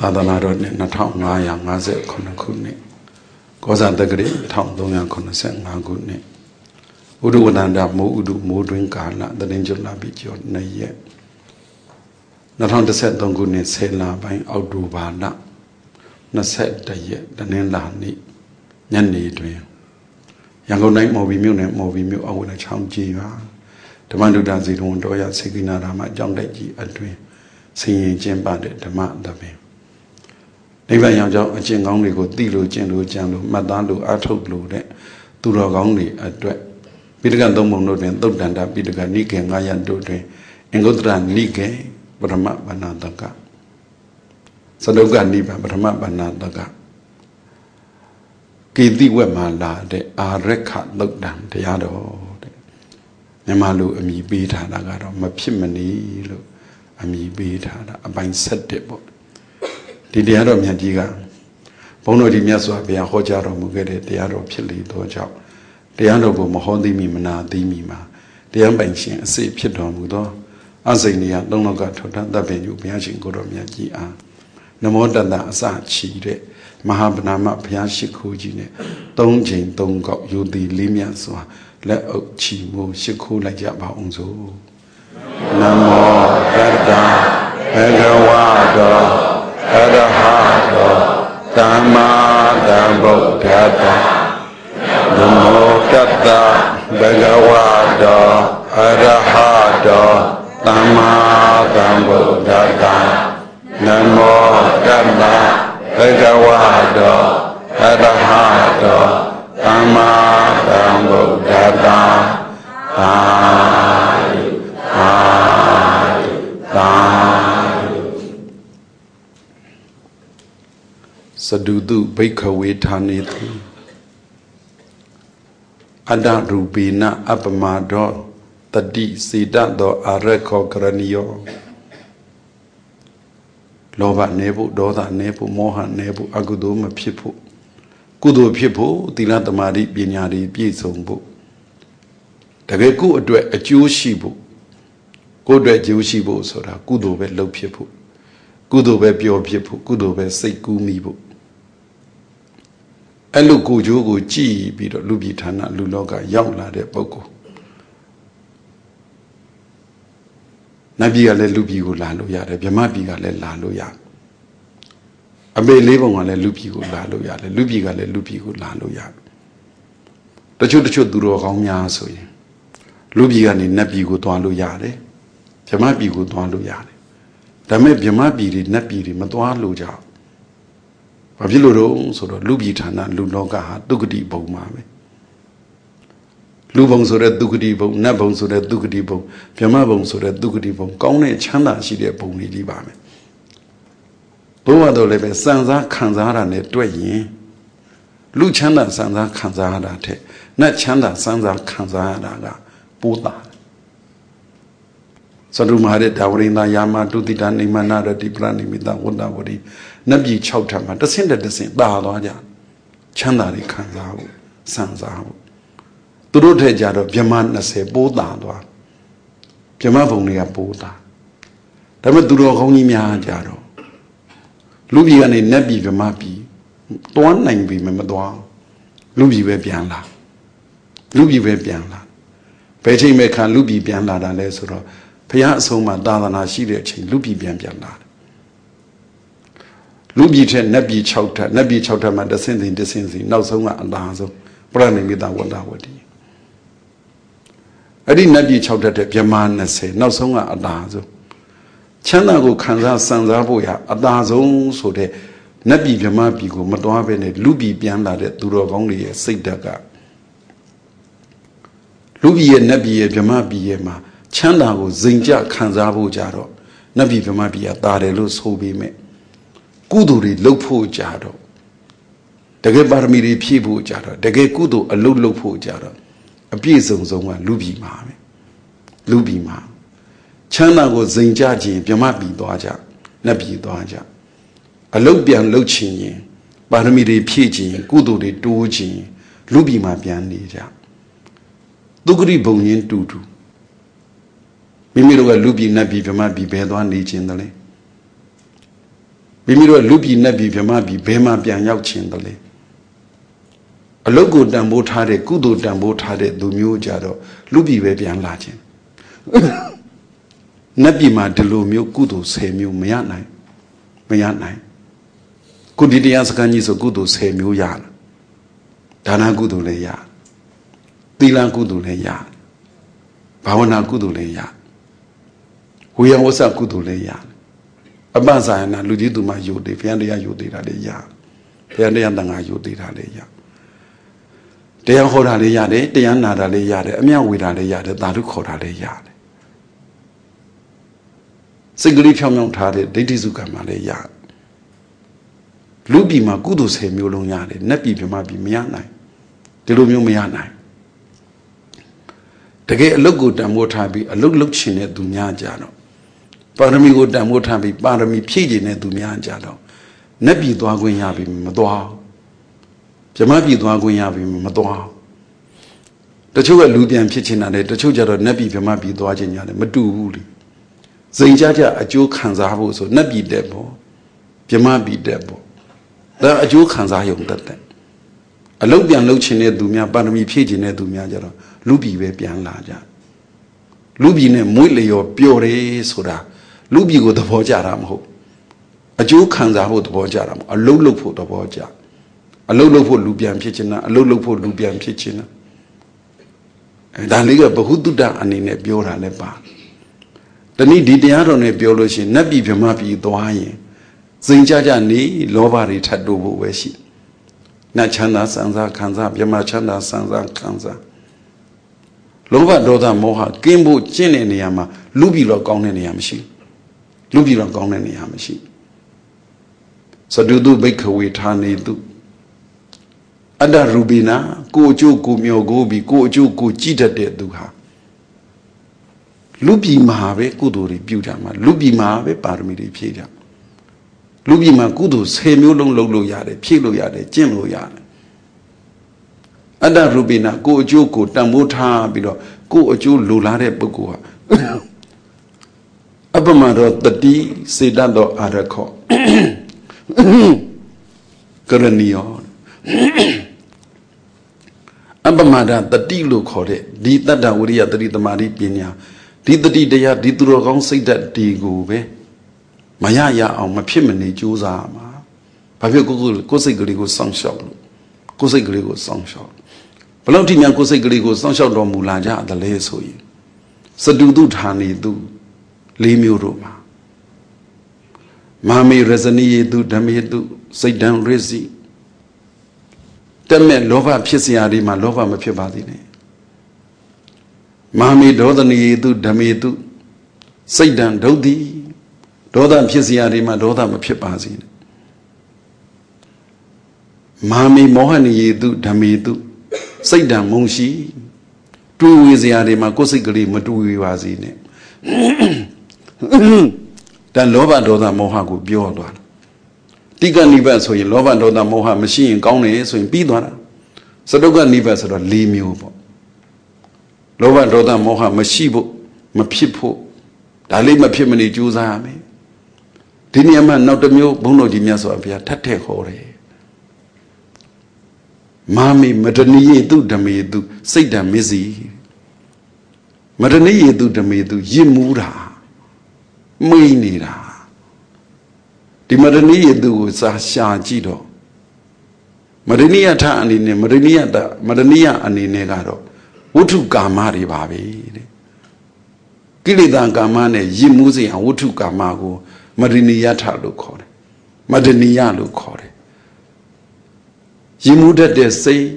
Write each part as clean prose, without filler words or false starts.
Tadanaro ne Natao Maya Maze Konakune Goza the Great Town Donga Konasen Magune Uduananda Mudu Mudwin Gala, the angel Labijo Naye Naton the set Dongune Sela by Audubana Naset the ye, the Nenlani Yanni Dream Yango night movie mu, I would a chum jiva. The man who does it won't do ya, Sigina Rama, John Deji, a dream, singing Jim Bandit, the man, the beam. Never young a jing only go Dilo, Jendo, Jando, Madando, Ato Blue, Duro only a dread. Bidagan Domo, and Dodanda, Bidagan Nike, and Mayan Dode, and Godran Nike, but a map banadaga. Sadoga Niba, but a map banadaga. Kidi Wemala, the Arekat look down, the Yado. Nemalu ami beta nagaro mapimani lo ami beta a bind set debo. Did the Yado Miajiga Bono di Miaswa be a hojaro mugere, the Yado Pili dojo. The Yado go Mahodi Mimana, the Mima, the Ambanshi, say Piedon Mudo, Azania, don't got to that venue, Miajin Goro Miaji. No more than that, Sachi. Mahabnama Piashikujine, don't Jane, don't got you the Limiaswa, let Chimu, Shiku like Yabaunzo. Namo Verda, Egawado, Edahado, Dama, Dambo, Gata, Namo Gata, Begawado, Edahado, Dama, Dambo, Gata, Namo Gata. Egawado, Edahado, Dama, Dambo, Dada, Sadudu, Bikawe Tanithi Ada Rubina, Abamado, Tadi, Sidado, Areko Granio. Loba nebu, Doda nebu, Moha nebu, Aguduma people. Kudo people, Dilata Mari, Binyari, Bizombo. The Geku a Jewshibu. Go to a Jewshibu, Sora, Kudo be low people. Kudo be pure people, Kudo be say Gumibu. And look, Gujugo, G, Bido, Lubitana, Luloga, Yaula de Boko. Nabiga le lubigo la loya, the Biamabiga le la loya. A bay label on a lubigo la loya, the lubiga le lubigo la loya. The Chudu Duro Homia soy. Lubiga ni Nabigo to Aloyade, Biamabigo to Aloyade. The me Biamabi, Nabi, Matoa Loja. Pavilo, so the Lubitana, Lunoga, Dugudi Bomame. Lubong so that Dugudibo, Nabong so that Dugudibo, Piamabong so that Dugudibo, Gone Chanda, she did Boni Libame. Boado leve Sanza Kanzara ne Dway. Luchanda Sanza Kanzara te, not Chanda Sanza Kanzara, Buddha. Sadumare Daurina Yama, Dudidani Manada, Diplani with that Wundawadi, Nabi Chautama, the same that the same, Bahaja, Chandari Kanzaru, Sanzaru. Turude Jado, Biaman say Buddha, Piamavonia Buddha. Tamaduro Honimia Jado. Lubian in Nabi Vimapi, Tuan Nine Vimadoa, Lubi Vebianla. Lubi Vebianla. Pete Meka Lubi Bianla da Lesoro, Piazzoma Dana Shire, Lubi Bianla. Lubi Nabi Chauta, Madassin, Descensi, no soma and Lazo, Branding without Wandawadi. I didn't Nabi Chauta, Piaman, say, no soma and Lazo. Chanago Kanza Sanzaboya, Adazo, so the Nabi Yamabigo, Madoabene, Lubi Bianla, that Duro only a Sidaga. Lubi and Nabi Yamabi Yema, Chanago, Zinja, Kanzabo Jaro, Nabi Yamabia, Darelus Hobime, Guduri, Lopo Jaro. The Gebarmiri Pibu Jaro, the Gekudo, a Lopo Jaro, a Piezon Zoma, Lubi Mame, Lubi Mam. Chana was Zinjaji, Biamabi Doja, Nabi Doja. A Lobian Lochin, Barmiri Piji, Gudo de Doji, Lubima Bianija. Dugri Bonin Dudu. Mimiro Lubi Nabi Biamabi Bedwan legionally. Bimiro lupi nabi Vyamabi Bema Bian Yao Chin the Le. A logo dambo tade, kudo dambo tade, Dumio Jado, Lubi Bebian Latin. Nabi ma delomio kudo semio meanai. Meanai. Kudidias canis o kudo semio yan. Dana kudo le ya. Tilan kudo le ya. Bawana kudo le ya. Huya wasa kudo le ya. Abazana ludidu ma yode, Fiandia yode le ya. Fiandia danga yode le ya. They are Hora le yade, they are nada le yade, Amia wida le yade, Dadu Hora le yade. Sigli Pyamon Tade, Dedizuka Malaya. Lubi ma Gudus he mulon yade, Napi Pimabi Mianai. Delumio Mianai. The gay logo damotabi, a look chin at Dunya Jano. Parami go damotabi, Parami Pidgin at Dunya Jano. Nabi Dwagun Yabi Madwa. Jamabi Dwagun Yabi Madwa. The two are Lubian Pitchin and the two are Nabi Pimabi Dwajan Yade, Madu. Zajaja a joke Hanzavo, so Nabi Debo, Piamabi Debo. There are joke Hanzayong that. A Lobian Lochin Dumia, Banami Pidgin Dumia, Lubi Bebian Laja. Lubi ne Mule or Pure Soda, Lubi go the Vojaram ho. A joke Hanzavo the Vojaram, a low look for the Voja. A low look for Lubian Pitchina, a low look for Lubian Pitchina. And I live a Bahududa and in a Biora Lepa. The need the Aron biology, Nabi Vyamabi Dwaye. Zinjaja ni Lovari Tadobo Weshi. Nachana Sanza Kanza, Yamachana Sanza Kanza. Lova Doda Moha, Gimbo Jineniama, Lubilo Goneniamshi. Lubilo Goneniamshi. So do bake away Tani do. Ada Rubina, go Joku Miogobi, go Joku Jita de Duha. Lubi Mahave Kuduri Bujama, Lubi Mahave Parmiri Pija. Lubi Makudus, Hemulong Lolo Yade, Pilo Yade, Jimlo Yade. Ada Rubina, go Joko, Damuta Bido, go Jo Lulare Bugua. Abamado, the D, Sedando Arako. Garanio. Abamada, the D look called it, D Tada Uria, the Mari Pina. Did the day did the wrong say that Digo, Mayaya on my Pimini Juzama. Pavio Cosegrigo Sunshot. Cosegrigo Sunshot. Pelotina Cosegrigo Sunshot or Mulaja, the Lesoi. Sadudu Tani do. Limu Roma. Mami Resani do Damidu, say down Resi. Temme Lova Pisiari, my Lova Mapibadine. Mami Dodani do Damidu, Saidan Dodi, Dodan Pisiarima, Dodam Pipazin. Mami Mohani do Damidu, Saidan Monshi, two is Yarima Cosigli Madu Wazine. Then Lova Doda Mohago Biodwan. Tiga Nivas, so you Lova Doda Moha machine, Gone, so in Bidwana. Sadoga Nivas or Limu. Lova Doda Moha Mashibo, Mapipo, Dali Mapimani Juzame. Diniaman not the mule, Bono Dimias of Pia Tate Hore. Mami, Madani do Damidu, say Damizi. Madani do Damidu, Yimura. Mainira. The Madani do Sasha Jido. Madania ta and in Madania and in Negado. Utu Gamari Babi. Gilidan Gamane, Yimuzi and Utu Gamago, Madiniata Lucore. Madania Lucore. Yimuda de say,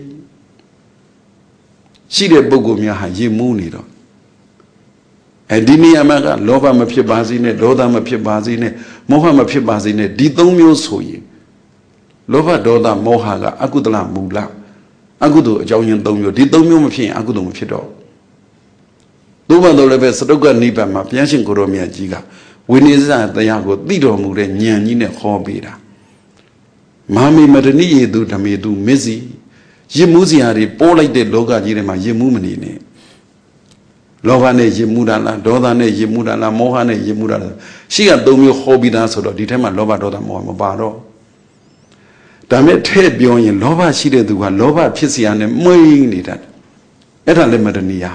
she de Bogomia Yimunido. And Diniamaga, Lova Mapibazine, Doda Mapibazine, Moha Mapibazine, Didomio Soyi. Lova Doda Mohaga, Agudla Mula, Agudu, Joyan Domio, Didomio Mapi, Agudum Fido. Dova the Leve Sadoga Niba, Mapiashin Goromia Giga, Winiza, the Yago, Dido Mure, Nyanine Hobida. Mami Madani do Damidu, Mizzi, Yimuziari, Polite de Loga Yirema, Yimumini. လောဘနဲ့ယဉ်မှုတာလားဒေါသနဲ့ယဉ်မှုတာလားမောဟနဲ့ယဉ်မှုတာလားရှိကသုံးမျိုးဟောပြီးသားဆိုတော့ဒီထဲမှာလောဘဒေါသမောဟမပါတော့ဒါမဲ့ထဲ့ပြောရင်လောဘရှိတဲ့သူကလောဘဖြစ်စီရနဲ့မွေးနေတတ်အဲ့ဒါလည်းမတဏီယ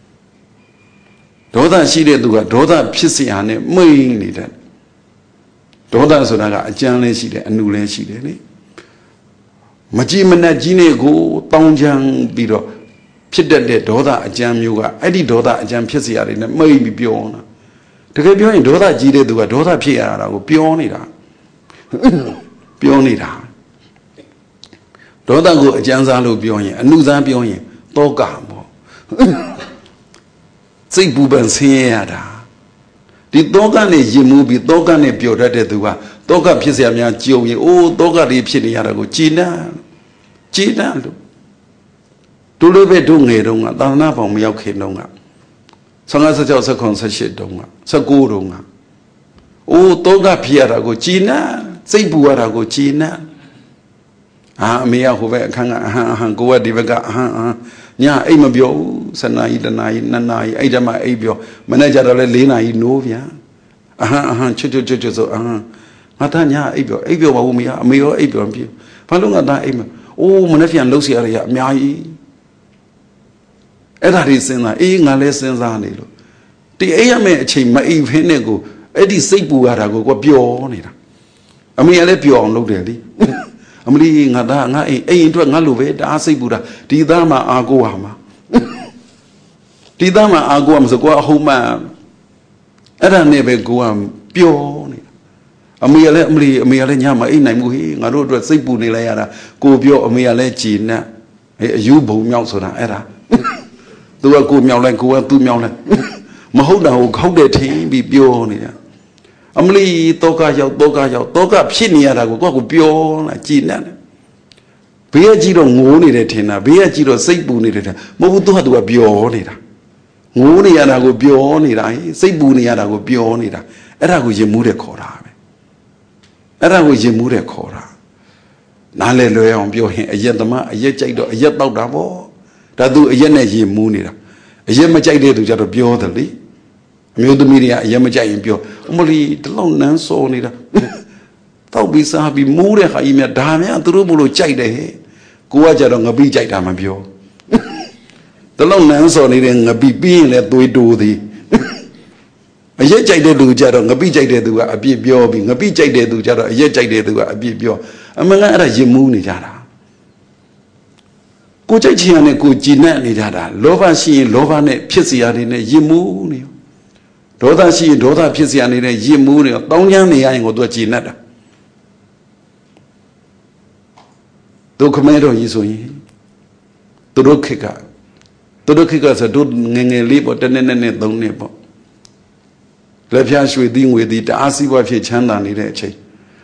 ဒေါသရှိတဲ့သူကဒေါသဖြစ်စီရနဲ့မွေးနေတတ်ဒေါသဆိုတာကအကြမ်းလည်းရှိတယ်အနုလည်းရှိတယ်လေမကြည်မနှက်ကြီးနေကိုတောင်းချမ်းပြီးတော့ဖြစ်တတ်တဲ့ဒေါသအကြမ်းမျိုးကအဲ့ဒီဒေါသအကြမ်းဖြစ်စီရတယ်နဲ့မိတ်ပြီးပြောတာတကယ်ပြောရင်ဒေါသကြီးတဲ့သူကဒေါသဖြစ်ရတာကိုပြောနေတာဒေါသကိုအကြမ်းစားလို့ပြောရင်အနုစားပြောရင်တောကပေါ့စိတ်ပူပန်ဆင်းရဲရတာဒီတောကနဲ့ယဉ်မှုပြီးတောကနဲ့ပျော်တတ်တဲ့သူကတောကဖြစ်เสียများကြုံရင်အိုးတောကတွေဖြစ်နေရတာကိုကြည်နပ်လို့တို့လိုပဲတို့ငယ်တုန်းကသာသနာ့ဘောင်မရောက်ခင်တုန်းက15 16 17 18တုန်းက19တုန်းကအိုးတောကဖြစ်ရတာကိုကြည်နပ်စိတ်ပူရတာကိုကြည်နပ်အမေကဟိုဘက်အခန်းကအဟန်ကိုကဒီဘက်ကအဟန်ညအိတ်မပြောဘူး7နာရီ1နာရီ2နာရီအဲ့ဒါမှအိတ်ပြောမနေ့ကျတော့လဲ4နာရီနိုးပြန်အဟန်ချွတ်ဆိုငါသားညအိတ်ပြောပါဦးမေအမေရောအိတ်ပြောပြီဘာလို့ငါသားအိတ်မအိုးမနေ့ပြန်လှုပ်เสียရရအများကြီးအဲ့ဒါတွေစဉ်းစားငါလဲစဉ်းစားနေလို့ဒီအိတ်ရမယ့်အချိန်မအိတ်ဖင်းနဲ့ကိုအဲ့ဒီစိတ်ပူရတာကိုပျော်နေတာအမေကလည်းပျော်အောင်လုပ်တယ်လေအမလီငါသားငါအိမ်အတွက်ငါလိုပဲတအားစိတ်ပူတာဒီသားမှာအာကိုဟာမှာဒီသားမှာအာကိုဟာမဆိုကိုကအဟုတ်မှအဲ့ဒါနဲ့ပဲကိုကပျော်နေတာအမေကလည်းအမေကလည်းညမအိမ်နိုင်ဘူးဟေးငါတို့အတွက်စိတ်ပူနေလိုက်ရတာကိုပြောအမေကလည်းကြည်နပ်အယူဘုံမြောက်ဆိုတာအဲ့ဒါသူကကိုမြောက်လိုက်ကိုကသူ့မြောက်လိုက်မဟုတ်တာကိုခောက်တဲ့ထင်းပြီးပျော်နေတာအမလီတောကရောက်တောကဖြစ်နေရတာကိုကိုပြောလာကြည်နပ်တယ်ဘေးကကြည့်တော့ငိုးနေတယ်ထင်တာဘေးကကြည့်တော့စိတ်ပူနေတယ်ထင်မဟုတ်ဘူးသူကပြောနေတာငိုးနေရတာကိုပြောနေတာစိတ်ပူနေရတာကိုပြောနေတာအဲ့ဒါကိုရင်မှုတဲ့ခေါ်တာပဲအဲ့ဒါကိုရင်မှုတဲ့ခေါ်တာနားလဲလွယ်အောင်ပြောရင်အရက်သမားအရက်ကြိုက်တော့အရက်တောက်တာပေါ့ဒါသူအရက်နဲ့ရင်မှုနေတာအရက်မကြိုက်တဲ့သူကြတော့ပြောတယ်လေအမျိုးသမီးတွေကအရင်မကြိုက်ရင်ပြောအမလီဒီလောက်နန်းစောနေတာတောက်ပြီးစားပြီးမိုးတဲ့ခါကြီးမြတ်ဒါများသူတို့မလို့ကြိုက်တယ်ဟဲ့ကိုကကြတော့ငပိကြိုက်တာမပြောဒီလောက်နန်းစောနေတဲ့ငပိပြီးရင်လည်းသွေးတိုးသည်အရက်ကြိုက်တဲ့သူကြတော့ငပိကြိုက်တဲ့သူကအပြစ်ပြောပြီးငပိကြိုက်တဲ့သူကြတော့အရက်ကြိုက်တဲ့သူကအပြစ်ပြောအမှန်ကအဲ့ဒါရင်မူးနေကြတာကိုကြိုက်ချင်ရတဲ့ကိုကြည်နပ်နေကြတာလောဘရှိရင်လောဘနဲ့ဖြစ်စီရတယ်နဲ့ရင်မူးနေဒေါသရှိရင်ဒေါသဖြစ်စီနေတဲ့ရစ်မှုတွေတောင်းချမ်းနေရရင်ကိုသူကကြည်နပ်တာဒုက္ခမဲတော်ကြီးဆိုရင်သူတို့ခေတ်ကဆိုတို့ငယ်ငယ်လေးပေါ့တနေ့နဲ့3နှစ်ပေါ့လက်ဖြားရွှေသီးငွေသီးတအားစီးပွားဖြစ်ချမ်းသာနေတဲ့အချိန်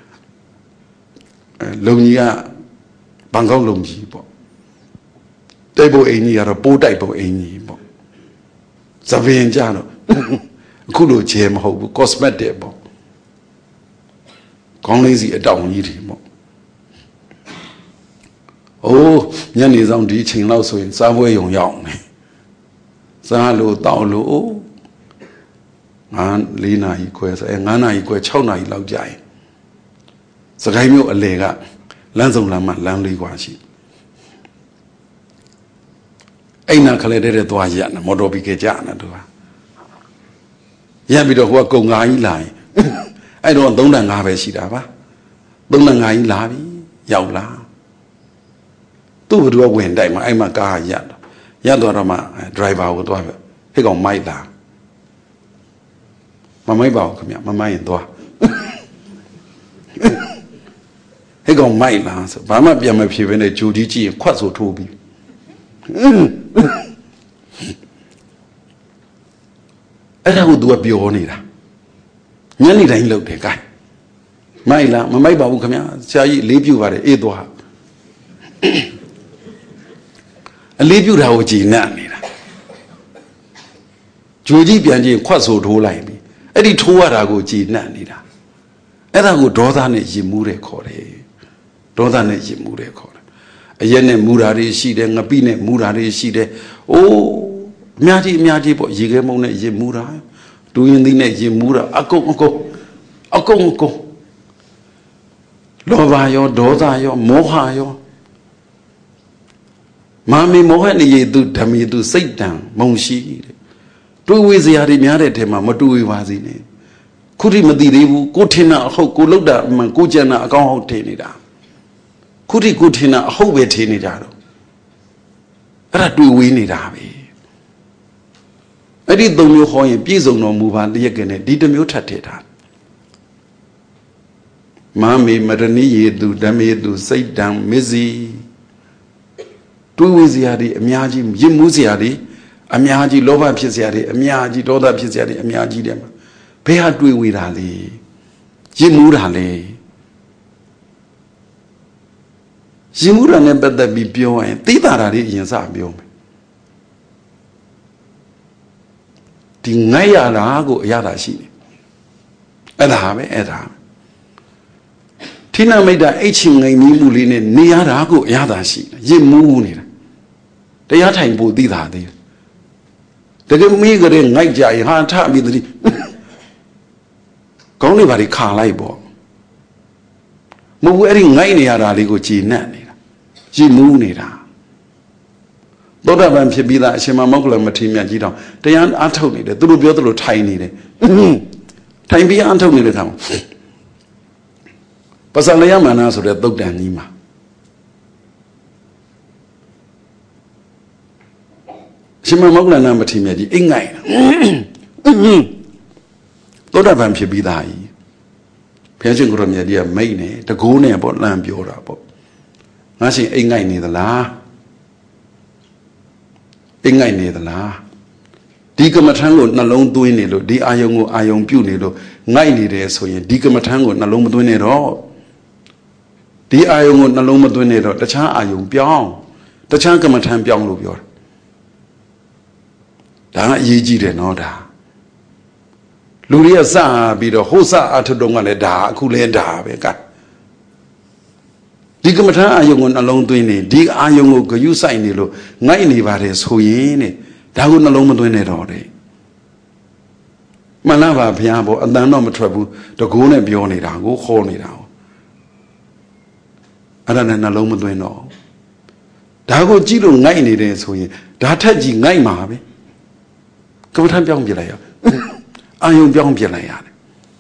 လုံကြီးကဘန်ကောက်လုံကြီးပေါ့တိုက်ဖို့အိမ်ကြီးကတော့ပိုးတိုက်ဖို့အိမ်ကြီးပေါ့သပင်ကြတော့အခုလိုချေမဟုတ်ဘူး cosmetic ပေါ့ခေါင်းလေးစီအတောင်ကြီးတွေပေါ့အိုးညနေဆောင်ဒီချိန်လောက်ဆိုရင်စားပွဲရုံရောက်နေစားလို့တောက်လို့4နာရီခွဲဆို9နာရီခွဲ6နာရီလောက်ကြာရင်စကိုင်းမြို့အလေကလမ်းစုံလမ်းမလမ်းလေးကွာရှိအဲ့နာခလဲတဲ့သွားရနေမော်တော်ဘီကကြာနေသူကရပြီးတော့ဟိုကကုံငါကြီးလာရင်အဲ့တော့3တန်5ပဲရှိတာပါ3တန်5ကြီးလာပြီရောက်လာသူ့ဘသူကဝင်တိုက်မှာအဲ့မှာကားရတော့မှဒရိုင်ဘာကိုသွားပြဟဲ့ကောင်မိုက်လာမမိုက်ပါဘူးခင်ဗျမမိုက်ရင်သွားဟဲ့ကောင်မိုက်လာဆိုဘာမှပြန်မဖြေဘဲနဲ့ဂျူဒီကြည့်ရင်ခွတ်ဆိုထိုးပြီးအဲ့ဒါကို तू ကပြောနေတာညနေတိုင်းလုပ်တယ် gain မိုက်လားမမိုက်ပါဘူးခင်ဗျာဆရာကြီးလေးပြူပါတယ်အေးသွားအလေးပြူတာကိုကြည်နပ်နေတာဂျိုကြီးပြန်ကြည့်ခွတ်ဆိုထိုးလိုက်ပြီအဲ့ဒီထိုးရတာကိုကြည်နပ်နေတာအဲ့ဒါကိုဒေါသနဲ့ယဉ်မှုတဲ့ခေါ်တယ်ဒေါသနဲ့ယဉ်မှုတဲ့ခေါ်တယ်အရက်နဲ့မူတာတွေရှိတယ်ငပိနဲ့မူတာတွေရှိတယ်အိုးများကြီးပေါ့ရေခဲမုံနဲ့ရေမူတာတူရင်သီးနဲ့ရေမူတာအကုန်လောဘရောဒေါသရောမောဟရောမာမီမောဟနဲ့ရေသူဓမ္မီသူစိတ်တံမုံရှိတဲ့တွေးဝေစရာတွေများတဲ့ထဲမှာမတွေးပါစေနဲ့ခုထိမသိသေးဘူးကိုထင်တာအဟုတ်ကိုလောက်တာအမှန်ကိုကြံတာအကောင်းဟုတ်ထင်နေတာခုထိကိုထင်တာအဟုတ်ပဲထင်နေကြတော့အဲ့ဒါတွေးဝေးနေတာပဲအဲ့ဒီသုံးမျိုးဟောရင်ပြည့်စုံတော်မူပါလျက်ကနဲ့ဒီတစ်မျိုးထပ်ထည့်တာမာမေမရဏိယေသူဓမ္မေသူစိတ်တံမစ္စည်းတွေးဝေစရာတွေအများကြီးရစ်မှုစရာတွေအများကြီးလောဘဖြစ်စရာတွေအများကြီးဒေါသဖြစ်စရာတွေအများကြီးတယ်မှာဘယ်ဟာတွေးဝေတာလဲရစ်မှုတာလဲရစ်မှုတာနဲ့ပတ်သက်ပြီးပြောရင်သိတာတွေအရင်စပြောမယ်ဒီငိုက်ရတာကိုအရသာရှိတယ်အဲ့ဒါထိနာမိတ်တာအိတ်ချင်ငိမ်မီးမှုလေးနဲ့နေရတာကိုအရသာရှိတယ်ရစ်မှုနေတာတရားထိုင်ဖို့သိတာသေးတယ်တကယ်မိကြတဲ့ငိုက်ကြရင်ဟာထပြီးတည်းကောင်းနေပါလေခါလိုက်ပေါ့မဟုတ်ဘူးအဲ့ဒီငိုက်နေရတာလေးကိုကြည်နပ်နေတာရစ်မှုနေတာသောတာပန်ဖြစ်ပြီးသားအရှင်မမောက္ခလမထေရမြတ်ကြီးတောင်တရားအားထုတ်နေတယ်သူတို့ပြောသလိုထိုင်နေတယ်ထိုင်ပြီးအားထုတ်နေတဲ့ခါမှာပစလယမန္နာဆိုတဲ့သုတ်တန်ကြီးမှာအရှင်မမောက္ခလမထေရမြတ်ကြီးအိမ်ငိုက်သောတာပန်ဖြစ်ပြီးသားကြီးဘုရားရှင်ကိုရမြတ်ကြီးကမိတ်နေတကိုးနဲ့ပေါ့လမ်းပြောတာပေါ့ငါရှင်အိမ်ငိုက်နေသလားအိမ်ငိုက်နေသလားဒီကမ္မထံကိုနှလုံးသွင်းနေလို့ဒီအာယုံကိုအာယုံပြုတ်နေလို့ငိုက်နေတယ်ဆိုရင်ဒီကမ္မထံကိုနှလုံးမသွင်းနဲ့တော့ဒီအာယုံကိုနှလုံးမသွင်းနဲ့တော့တခြားအာယုံပြောင်းတခြားကမ္မထံပြောင်းလို့ပြောတာဒါကအရေးကြီးတယ်နော်ဒါလူတွေကစပြီးတော့ဟိုစအထုတုံးကလည်းဒါအခုလည်းဒါပဲကဒီကမ္မထအာယုံကိုနှလုံးသွင်းနေဒီအာယုံကိုဂယုဆိုင်နေလို့ငိုက်နေပါတယ်ဆိုရင်တဲ့ဒါကိုနှလုံးမသွင်းနဲ့တော့တဲ့မှန်လားပါဘုရားပေါ့အတန်တော့မထွက်ဘူးတကိုးနဲ့ပြောနေတာကိုခေါ်နေတာအဲ့ဒါနဲ့နှလုံးမသွင်းတော့ဒါကိုကြည့်လို့ငိုက်နေတယ်ဆိုရင်ဒါထက်ကြီးငိုက်မှာပဲကမ္မထပြောင်းပြလိုက်ရအာယုံပြောင်းပြလိုက်ရတယ်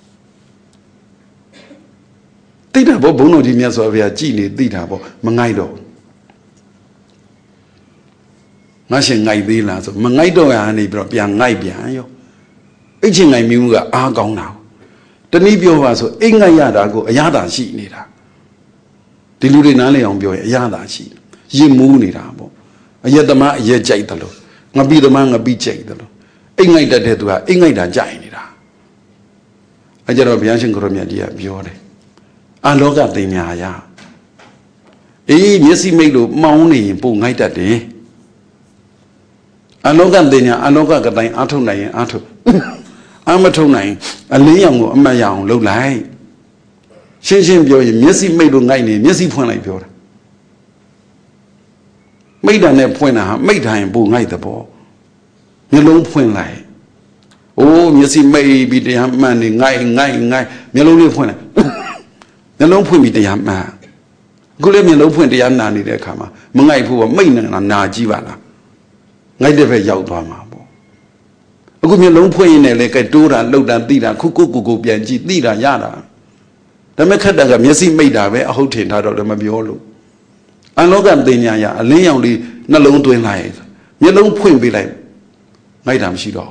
သိတာပေါ့ဘုန်းတော်ကြီးမြတ်စွာဘုရားကြည်နေသိတာပေါ့မငိုက်တော့ငါရှင်ငိုက်သေးလားဆိုမငိုက်တော့ရနေပြီးတော့ပြန်ငိုက်ပြန်ရောအိတ်ချင်ငိုက်မျိုးကအားကောင်းတာတနည်းပြောပါဆိုအိတ်ငိုက်ရတာကိုအရသာရှိနေတာဒီလူတွေနားလည်အောင်ပြောရင်အရသာရှိရစ်မှုနေတာပေါ့အယက်သမားအယက်ကြိုက်တယ်လို့ငပိသမားငပိကြိုက်တယ်လို့အိတ်ငိုက်တတ်တဲ့သူကအိတ်ငိုက်တာကြိုက်နေတာအဲကြတော့ဘုရားရှင်ကိုရမြတ်ကြီးကပြောတယ်အလောကတင်ညာရအေးမျက်စိမိတ်လို့မှောင်းနေရင်ပို့ငိုက်တတ်တယ်အလောကတင်ညာအလောကကတိုင်းအားထုတ်နိုင်ရင်အားထုတ်အမထုတ်နိုင်အလင်းရောင်ကိုအမတ်ရအောင်လုပ်လိုက်ရှင်းရှင်းပြောရင်မျက်စိမိတ်လို့ငိုက်နေမျက်စိဖွင့်လိုက်ပြောတာမိတ်တာနဲ့ဖွင့်တာဟာမိတ်တိုင်းပို့ငိုက်တဲ့ပေါ့မျက်လုံးဖွင့်လိုက်အိုးမျက်စိမိတ်ပြီးတရားမှန်နေငိုက်မျက်လုံးလေးဖွင့်လိုက်မျက်လုံးဖွင့်ပြီးတရားမှန်အခုလည်းမျက်လုံးဖွင့်တရားနာနေတဲ့အခါမှာမငိုက်ဘူးမိတ်နေတာနာကြည့်ပါလားငိုက်တဲ့ဘက်ရောက်သွားမှာပေါ့အခုမျက်လုံးဖွင့်ရင်လည်းကဲတိုးတာလှုပ်တာသိတာခုကိုပြန်ကြည့်သိတာရတာဒါမဲ့ခက်တာကမျက်စိမိတ်တာပဲအဟုတ်ထင်ထားတော့လည်းမပြောလို့အလောကတင်ညာရအလင်းရောင်လေးနှလုံးသွင်းလိုက်မျက်လုံးဖွင့်ပေးလိုက်ငိုက်တာမရှိတော့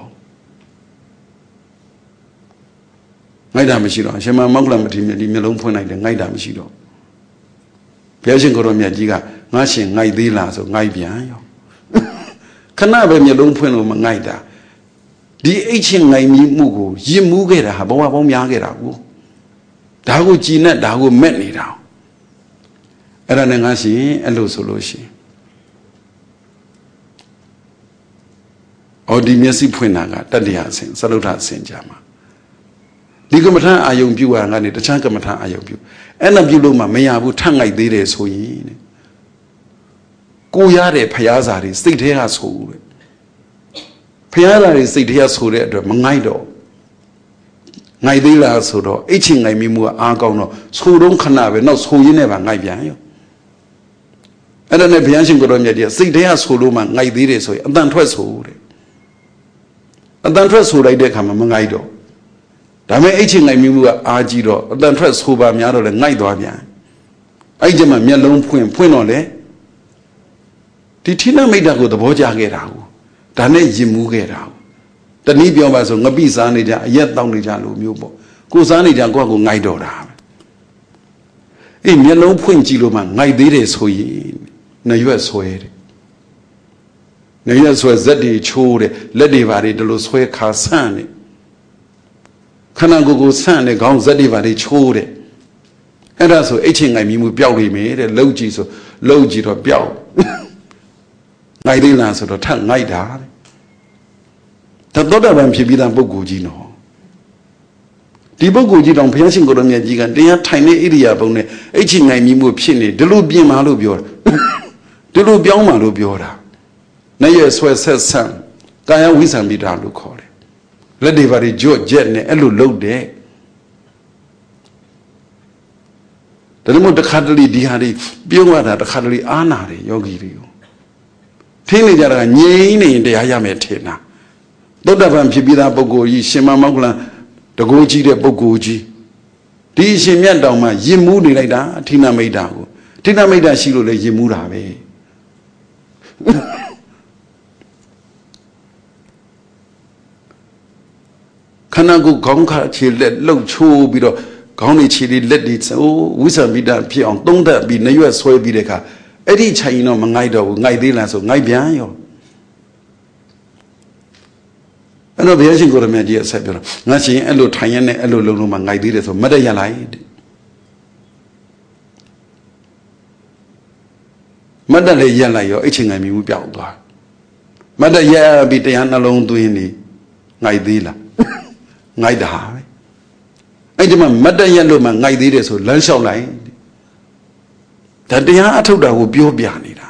ငိုက်တာမရှိတော့ရှင်မမောက္ခလမထေရမြတ်ဒီမျက်လုံးဖွင့်လိုက်တယ်ငိုက်တာမရှိတော့ဘုရားရှင်ကိုရောမြတ်ကြီးကငါရှင်ငိုက်သေးလားဆိုငိုက်ပြန်ရောခဏပဲမျက်လုံးဖွင့်လို့မငိုက်တာဒီအိတ်ချင်းငိုက်မှုကိုရစ်မှုခဲ့တာဟာဘဝပေါင်းများခဲ့တာကိုဒါကိုကြည်နဲ့ဒါကိုမက်နေတာအဲ့ဒါနဲ့ငါရှင်အဲ့လိုဆိုလို့ရှိရင်အော်ဒီမျက်စိဖွင့်တာကတတ္တရာအစဉ်သရုပ်ထအစဉ်ကြမှာဒီကမ္မထအာယုံပြုတာကနေတခြားကမ္မထအာယုံပြုအဲ့ဒါပြုလို့မှမရဘူးထငိုက်သေးတယ်ဆိုရင်ကိုရတဲ့ဖျားစာတွေစိတ်ထဲကဆိုတဲ့လာတွေစိတ်ထဲဆိုတဲ့အတွက်မငိုက်တော့ငိုက်သေးလားဆိုတော့အိတ်ချင်ငိုက်မိမှုကအားကောင်းတော့ဆိုတော့ခဏပဲနောက်ဆိုရင်းနဲ့ပါငိုက်ပြန်ရောအဲ့ဒါနဲ့ဘုရားရှင်ကိုတော်မြတ်ကြီးစိတ်ထဲဆိုလို့မှငိုက်သေးတယ်ဆိုရင်အတန်ထွက်ဆိုတဲ့အတန်ထွက်ဆိုလိုက်တဲ့အခါမှာမငိုက်တော့ဒါမဲ့အိတ်ချင်ငိုက်မိမှုကအားကြီးတော့အတန်ထွက်ဆိုပါများတော့လည်းငိုက်သွားပြန်အဲ့ဒီမှာမျက်လုံးဖွင့်တော့လေဒီဌိနမိတ်တာကိုသဘောကျခဲ့တာကိုဒါနဲ့ရင်မူးခဲ့တာကိုတနည်းပြောပါဆိုငပိစားနေကြအရက်တောက်နေကြလို့မျိုးပေါ့ကိုစားနေကြကိုယ့်ကိုငိုက်တော့တာပဲအေးမျက်လုံးဖွင့်ကြည့်လို့မှငိုက်သေးတယ်ဆိုရင်နှရွက်ဆွဲတယ်နှရွက်ဆွဲဇက်တွေချိုးတယ်လက်တွေပါတွေဒီလိုဆွဲခါဆန့်တယ်ခန္ဓာကိုယ်ကိုဆန့်တယ်ခေါင်းဇက်တွေပါတွေချိုးတယ်အဲ့ဒါဆိုအိတ်ချင်ငိုက်မိမှုပျောက်လိမ့်မယ်တဲ့လှုပ်ကြည့်ဆိုလှုပ်ကြည့်တော့ပျောက်ငိုက်သေးလားဆိုတော့ထပ်ငိုက်တာတဲ့သောတာပန်ဖြစ်ပြီးသားပုဂ္ဂိုလ်ကြီးနော်ဒီပုဂ္ဂိုလ်ကြီးတောင်ဘုရားရှင်ကိုယ်တော်မြတ်ကြီးကတရားထိုင်နေဣရိယာပုနဲ့အိတ်ချင်ငိုက်မိမှုဖြစ်နေဒီလိုပြင်ပါလို့ပြောတာဒီလိုပြောင်းပါလို့ပြောတာနဲ့ရဆွဲဆက်ဆန့်ကာယဝိသံပိတာလို့ခေါ်တယ်လက်တွေပါကြွတ်ကြက်နဲ့အဲ့လိုလှုပ်တယ်ဒါမှမဟုတ်တခါတလေဒီဟာတွေပြုံးရတာတခါတလေအာနာတယ်ယောဂီတွေကိုထင်းနေကြတာငြိမ်းနေရင်တရားရမယ်ထင်တာသုတ္တပန်ဖြစ်ပြီးသားပုဂ္ဂိုလ်ကြီးရှင်မမောက္ခလံတကိုးကြီးတဲ့ပုဂ္ဂိုလ်ကြီးဒီရှင်မြတ်တောင်မှယဉ်မူးနေလိုက်တာဌိနမိတ်တာကိုဌိနမိတ်တာရှိလို့လေယဉ်မူးတာပဲခန္ဓာကိုယ်ခေါင်းခါခြေလက်လှုပ်ချိုးပြီးတော့ခေါင်းတွေခြေတွေလက်တွေဝိသံပိတာဖြစ်အောင်သုံးသက်ပြီးနှရွက်ဆွဲပြီးတဲ့အခါအဲ့ဒီချိန်တော့မငိုက်တော့ဘူးငိုက်သေးလားဆိုငိုက်ပြန်ရောအဲ့တော့ဘုရားရှင်ကိုရမြတ်ကြီးအဆက်ပြောတော့ငါရှင်အဲ့လိုထိုင်ရနဲ့အဲ့လိုလုံးလုံးမှငိုက်သေးတယ်ဆိုမတ်တရလိုက်မတ်တလည်းရက်လိုက်ရောအိတ်ချင်ငိုက်မိမှုပြောက်သွားမတ်တရက်ပြီးတရားနှလုံးသွင်းနေငိုက်သေးလားငိုက်တာပဲအဲ့ဒီမှာမတ်တရက်လို့မှငိုက်သေးတယ်ဆိုလမ်းလျှောက်လိုက်ဒါတရားအထုတ်တာကိုပြောပြနေတာ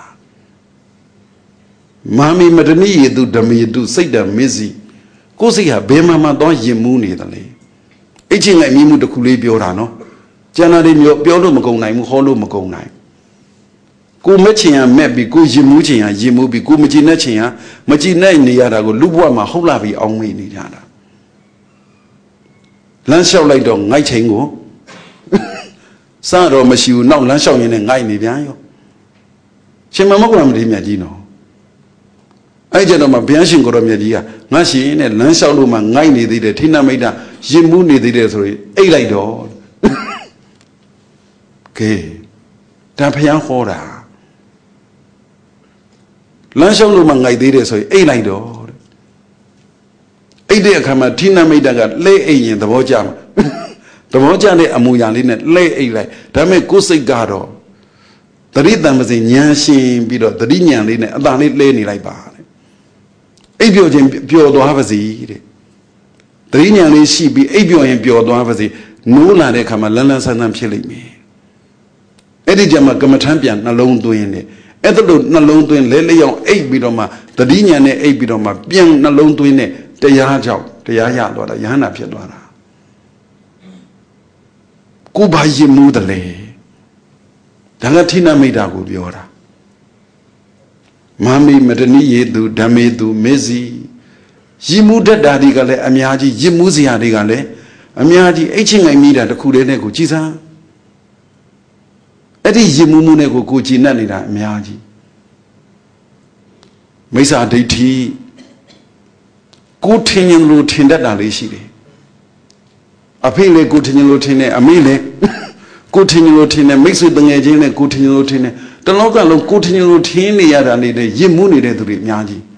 မာမီမတဏိယေတုဓမ္မယေတုစိတ်တမစ္စည်းကိုယ်စိတ်ဟာဘယ်မှာတော့ယဉ်မူးနေတယ်လေအိတ်ချင်းငိုက်မိမှုတစ်ခုလေးပြောတာနော်ကျန်တာတွေမျိုးပြောလို့မကုန်နိုင်ဘူးဟောလို့မကုန်နိုင်ကိုမချင်ရမဲ့ပြီးကိုယဉ်မူးချင်ရယဉ်မူးပြီးကိုမကြည်နဲ့ချင်ရမကြည်နဲ့နေရတာကိုလူဘဝမှာဟုတ်လာပြီးအောင်းမေးနေကြတာလမ်းလျှောက်လိုက်တော့ငိုက်ချိန်ကိုစတော့မရှိဘူးနောက်လမ်းလျှောက်ရင်းနဲ့ငိုက်နေပြန်ရောရှင်မမောက္ခလံမထေရမြတ်ကြီးနော်အဲ့ကြတော့မှဘုရားရှင်ကိုတော်မြတ်ကြီးကငါရှင်နဲ့လမ်းလျှောက်လို့မှငိုက်နေသေးတယ်ဌိနမိတ်တာရင်မှုနေသေးတယ်ဆိုရင်အိတ်လိုက်တော့ကဲဒါဘုရားဟောတာလမ်းလျှောက်လို့မှငိုက်သေးတယ်ဆိုရင်အိတ်လိုက်တော့အိတ်တဲ့အခါမှာဌိနမိတ်တာကလဲအိတ်ရင်သဘောကျမှာသဘောကျတဲ့အမူအရာလေးနဲ့လဲအိတ်လိုက်ဒါပေမဲ့ကိုယ်စိတ်ကတော့တတိတံပစင်ဉာဏ်ရှင်ပြီးတော့တတိဉာဏ်လေးနဲ့အတန်လေးလဲနေလိုက်ပါတဲ့အိပ်ပျော်ခြင်းပျော်သွားပါစေတဲ့တတိဉာဏ်လေးရှိပြီးအိပ်ပျော်ရင်ပျော်သွားပါစေနိုးလာတဲ့အခါမှာလန်းလန်းဆန်းဆန်းဖြစ်လိမ့်မယ်အဲ့ဒီကြမှာကမ္မထမ်းပြန်နှလုံးသွင်းတယ်အဲ့ဒါလို့နှလုံးသွင်းလဲလျောင်းအိပ်ပြီးတော့မှတတိဉာဏ်နဲ့အိပ်ပြီးတော့မှပြန်နှလုံးသွင်းတဲ့တရားကြောင့်တရားရသွားတာယဟန္တာဖြစ်သွားတာကိုဘာရင်မူးတယ်လေဒါကဌိနမိတ်တာကိုပြောတာမာမီမတဏိယေတုဓမ္မေတုမစ္စည်းရင်မူးတတ်တာတွေကလည်းအများကြီးရင်မူးစရာတွေကလည်းအများကြီးအိတ်ချင်းငိုင်မိတာတခုတည်းနဲ့ကိုကြည်စားအဲ့ဒီရင်မူးမှုနဲ့ကိုကြည်နှက်နေတာအများကြီးမိစ္ဆာဒိဋ္ဌိကိုထင်ရင်လို့ထင်တတ်တာလေးရှိတယ်အဖေလေကိုထင်ရင်လို့ထင်တယ်အမေလေကိုထင်ရင်လို့ထင်တယ်မိတ်ဆွေတငယ်ချင်းနဲ့ကိုထင်ရင်လို့ထင်တယ်တလောကလုံးကိုထင်ရင်လို့ထင်နေရတာနေတဲ့ရင်မူးနေတဲ့သူတွေအများကြီး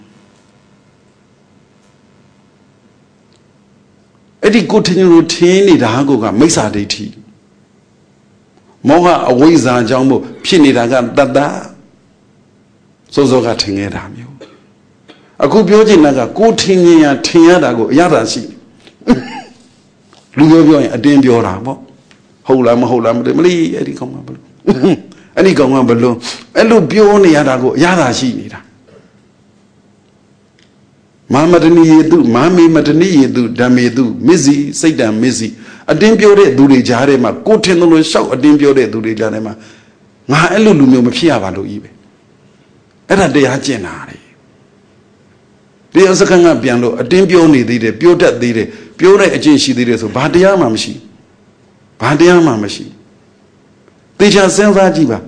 အဲ့ဒီကိုထင်ရင်လို့ထင်နေတာကမိစ္ဆာဒိဋ္ဌိမောဟအဝိဇ္ဇာကြောင့်မို့ဖြစ်နေတာကတတ္တစိုးစိုးကထင်နေတာမျိုးအခုပြောချင်တာကကိုထင်ရင်ထင်ရတာကိုအရသာရှိလူပြောရင်အတင်းပြောတာပေါ့ဟုတ်လားမဟုတ်လားမသိမလို့အဲ့ဒီကောင်ကဘလို့အဲ့ဒီကောင်ကဘလို့အဲ့လိုပြောနေရတာကိုအရသာရှိနေတာ Mamadani yedu, Mami Matani yedu, Damedu, Mizzi, Satan Mizzi, a dimpure duri jarema, Cotenolo shout a dimpure duri jarema. Ma elulum Fiavalo ibe. Era de Agenari. The Osakanga piano, a dimpioni did it, pure that did it, pure agency did it, so Badiama machine. Badiama machine. They just send Rajiva.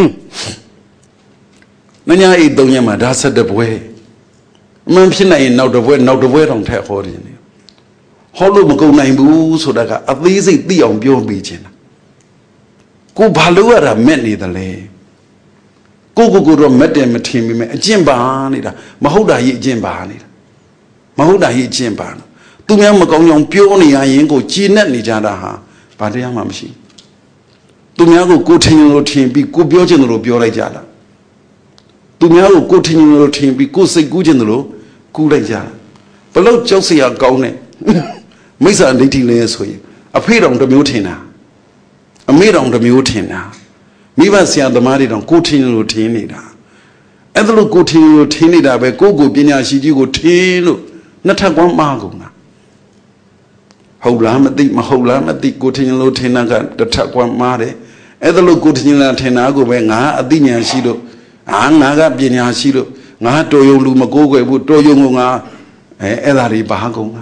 Nanya eat Donyama, that's the way. Mampina in now the way on tap for you. Hollow Mago Naibu, so that at least it be on pure beach. Go Baluara many the lay. Go met them at him, Jimbanida, Mahoda ye Jimbanida. Mahoda ye Jimban. To me, I'm going purely I ain't go Gina Nijada, Badiama machine. To me, I go continue to be good Biogeno Biorajada. To me, I go continue to be good say good general, good Jada. Below Josie are gone. Misa and 18 layers for you. A paid on the mutina. A maid on the mutina. Miva sia the married on continue tinida. And the look continue tinida by go Bina Shiji go tino, not a one maguna. Holamatic, Maholamatic, continue tinaga, the Takwan Mare, and the look continue tenago by Nga, Adinia Shido, Anaga Bina Shido, Nga Toyo Lumago, would Toyonga, Elari Bahagonga.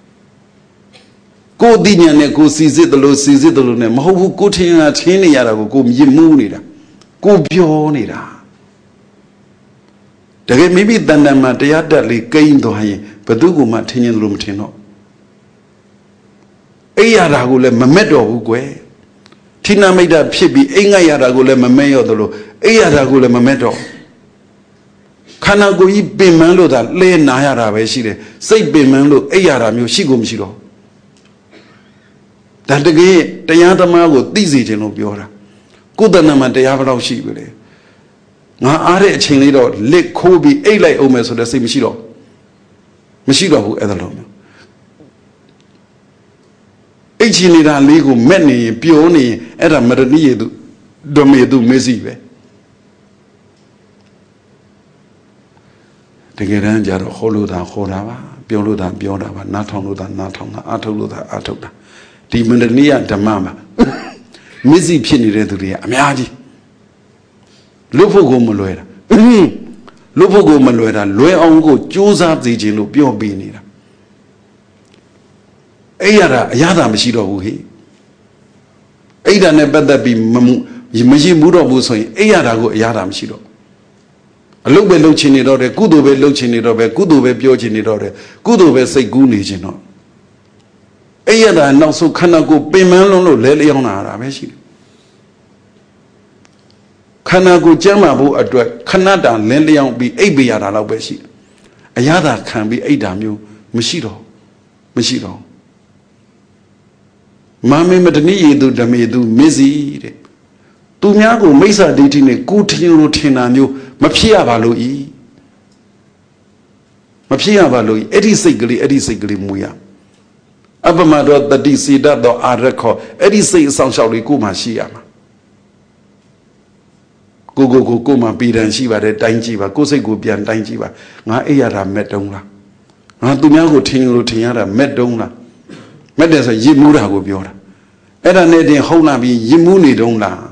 Go Dinia go seize it the low seize it the lunem, who go tin at Hiniara go Yimunida, go Bionida. The maybe than the Matiata gained to high, but do go Martinian Lumtino. Ayaragule Mamedo Ugue. Tina made a pibi, Ingayaragule Mameo the low, Ayaragule Mamedo. Canago ye bimalo that lay Nayara Veshide, say bimalo, Ayara Mushigum Shiro. That the gay, the Yadamago, this is no Biora. Good Nama de Avro Shibile. Now, Are Chinido, Lake Kobe, a like Omes of the same Mishiro. Mishiro, who ever long. A Chinida Ligo, many, Pioni, and a Madani, Domedu, Mesive. The Geranja, Holuda, Horava, Bioluda, Biorava, Natoluda, Natona, Atoluda, Atoda. Dimania da Mama. Mizzy Pini Reduria, Amiadi. Lupogo Maloera. Lupogo Maloera, Loeongo, choose up the Gino, Bio Binira. Ayara, Yada Mishiro Uhi. Ada never that be Maji Muro Busoy, Ayara go Yada Mishiro. A look below Chinidore, Kudo be Lochinidore, Kudo be Biochinidore, Kudo be say Gunigino. Ayada now so Kanago Pemano Leleona Rameshi Kanago Jamabu address Canada Leleon be Abiara Labeshi. Ayada can be Adamu, Mashiro, Mashiro. Mami Madani do Damedu, Mizzi. Tumiago Mesa dating good routine, Mapia Valoi. Mapia Valoi, Eddie Sigli Muya. Abamado the DC that the record, Eddie say Sanshali Kuma Shiama. Go Kuma Bid and Shiva, the Danjiva, Kose Gubian Danjiva, Na Ayara Medonga. Na Dumiago Tingo Tiara Medonga. Medes a Yimura Gubiora. Eda Nedi Hona be Yimuni Donga.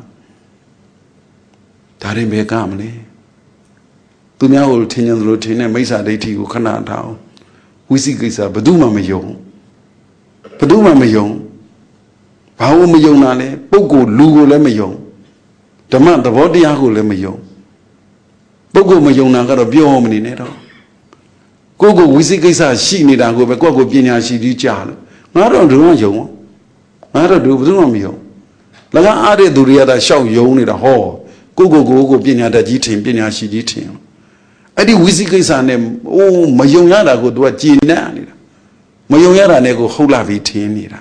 Tari me gamli. Dumiago Tinian routine, Mesa de Tiu Canada. Wizigisa, Baduma Mayo. Paduma Mayong, Pau Mayonale, Pogo Lugo Lemayong, the man the body Ago Lemayong, Pogo Mayona got a biomini neto. Gogo Wizigasa, she need a go back over Pina, she did child. I don't do a young. I don't do Dumio. Laga Ade Duriata show you need a hall. Go Pina that eating Pina, she did him. I did Wizigasa name, oh, Mayonada go do a gina. Mayora nego hola vitinira.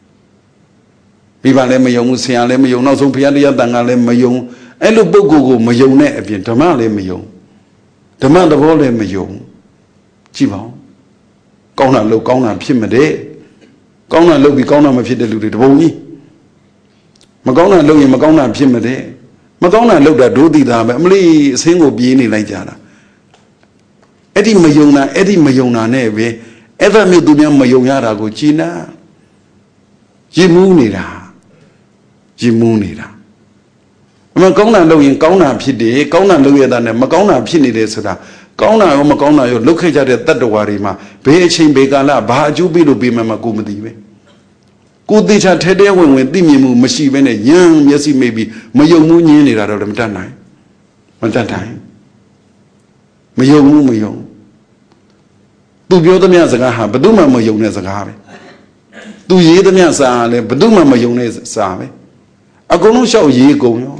Viva le mayong, Siale Mayon, no so Piadia Dangale Mayon, and the Bogo Mayone, Epian Tamale Mayon. The man of all them Mayon. Chivo. Gona look on a Pimade. Gona look, Gona Mafidelu de Boni. Magona look in Magona Pimade. Magona looked at Dodi, the Emily single being like Jana. Eddie Mayona, Eddie Mayona, neve, ever me do me Mayona go China. Jimunira. Jimunira. Macona looking Kauna Pide, Kauna Louis than a Macona Pini de Soda. Kauna or Macona, you look at that Warima, Beaching Begala, Bajubi to be Mamagumadi. Good they shall tell you when Dimimu, Mashi, when a young, yes, maybe Mayomun out of them time. At that time. Mayomu. Do you the Miazagaha, but do my Mayonnaise a do ye the Miazale, but do my Mayonnaise Save? I go no show ye go.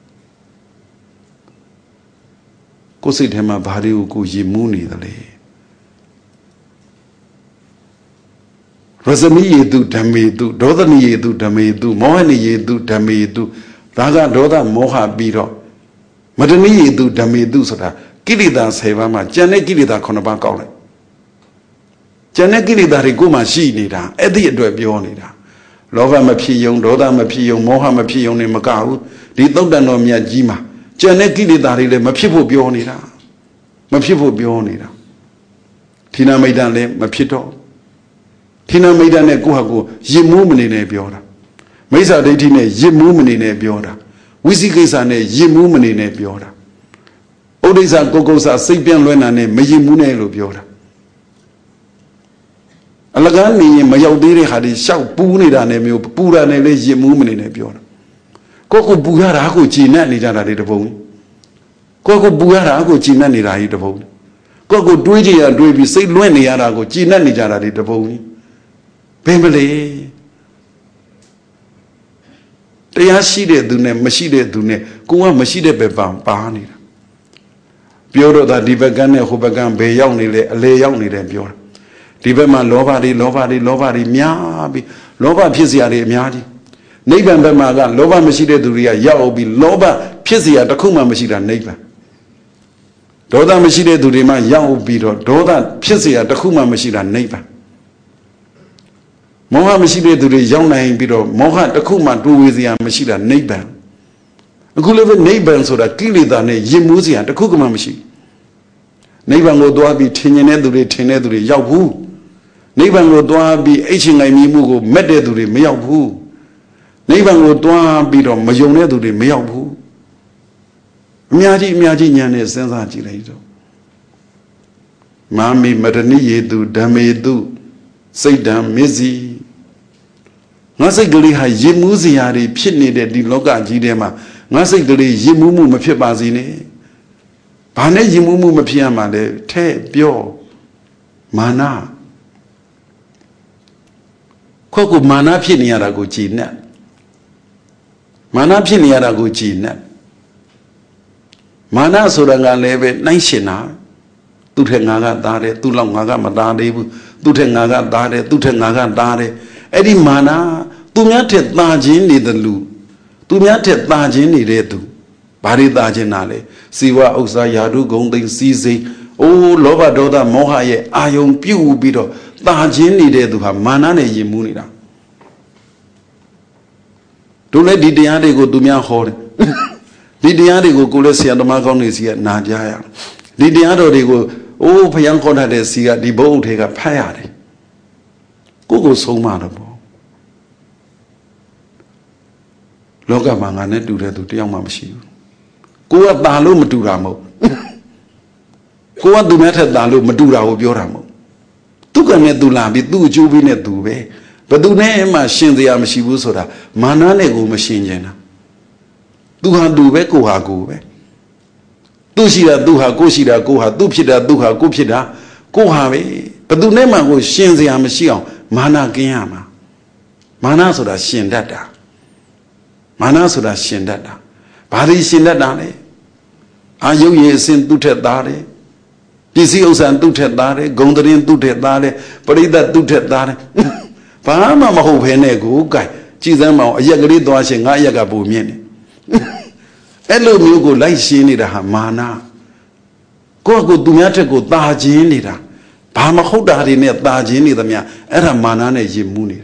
Go sit him a body who go ye moony the lay. Rosami ye do, Dame do, Dodani ye do, Dame do, Mohani ye do, Dame do, Raga Doda Moha Biro. Madani ye do, Dame do, Soda, Kirida Sevama, Jane Kirida Konabakole. Jane Kirida Riguma she nida, Eddie do a bionida. Lova Mapion, Doda Mapion, Moha Mapion in Macau, the Doda no Mia Jima. Jane Kirida, my people bionida. My people bionida. Tina Maidane, Mapito. Tina Maidane Guhago, ye movement in a biora. Mesa de Tine, ye movement in a biora. Wizikisane, ye movement in a biora. Odisa Gogosa, Sapian Lenane, Mayimune biora. Alagani, Mayaudiri had a shout, Punida, Pura, and ye movement in a biora. Coco Bugara, Chinani, the bone. Coco Bugara, Chinani, the bone. Coco Duigi and Dubi, say Lueni, Arago, Chinani, the bone. Pemele. They are seated, do ne, machine, do ne, go on, machine, bebam, bahani. Pioro that Divagan, who began Bayoni, lay only than Piora. Divema Lovadi, Miabi, Lova Pizziari, Miadi. Neighbor Bemaga, Lova Machida Duria, Yaobi, Lova Pizia, the Kuma Machida, neighbor. Doda Machida Durima, Yaobi, Doda Pizia, the Kuma Machida, neighbor. Moha Machida Duri, young name, Bido, Moha, the Kuma, do with the Machida, neighbor. A good living neighbor, so that Kilidane, Yimuzia, the Kukuma machine. Neighbor will do be Tineduri, Yahu. Neighbor will do be Hing I Mimugo, Mededuri, Meyahu. Neighbor will do be on Mayoneduri, Meyahu. Miaji Yane Sensaji later. Mammy, Madani do, Dame do, say damn Mizzy. Nasegli ha Yimuziari, Pitney, the Loga Gidema. Nasegli Yimumu Mapibazine. Pane Yimumu Mapiama, Te Bio Mana. Coco Mana Piniara go Gina. Mana Piniara go Gina. Mana Suranga leve, Naishina. Tutengaga Dare, Tulangaga Madade, Tutengaga Dare, Tutengaga Dare. Eddie Mana, Tumiate Tajin ni the Lu. Tumiate Tajin ni Redu. Bari Tajinale. Siwa Osa Yadu Gonding Sisi. Oh, Lova Doda Mohaye, Ayon Pew Bido. Tajin ni Redu ha Manane Yimunida. Don't let Didiade go to Mia Horde. Didiade go Kulesia the Magonis yet Najaya. Didiado they go, oh, Payankona de Sia, the boat take a payade. Go so manable. Loga Mangane do that to the young mamshi. Go up Dalu Maduramo. Go up to Meta Dalu Madura of Yoramo. Tukane Dulabi, do Jubine Dube. But do name machine the Amashibusoda, Manane go machine jena. Do ha dube, go ha go. Do shida, do ha, go shida, go ha, do pida, do ha, go pida, go ha. But do name go shin the Amashio, Mana Giama. Mana so that shin data. Mana so that shin data. Bari shin data. Are you yes in do ted dare? Pisios and do ted dare, Gondarin do ted dare, Parida do ted dare. Pama Maho Henego, Guy, Chizama, Yagari Dwashing, Ayagabu Mini. Hello, you go like Shinida Hamana. Go to Miata go Dajinida. Pama Hodari net Dajinida Mia, Era Manane Jimuni.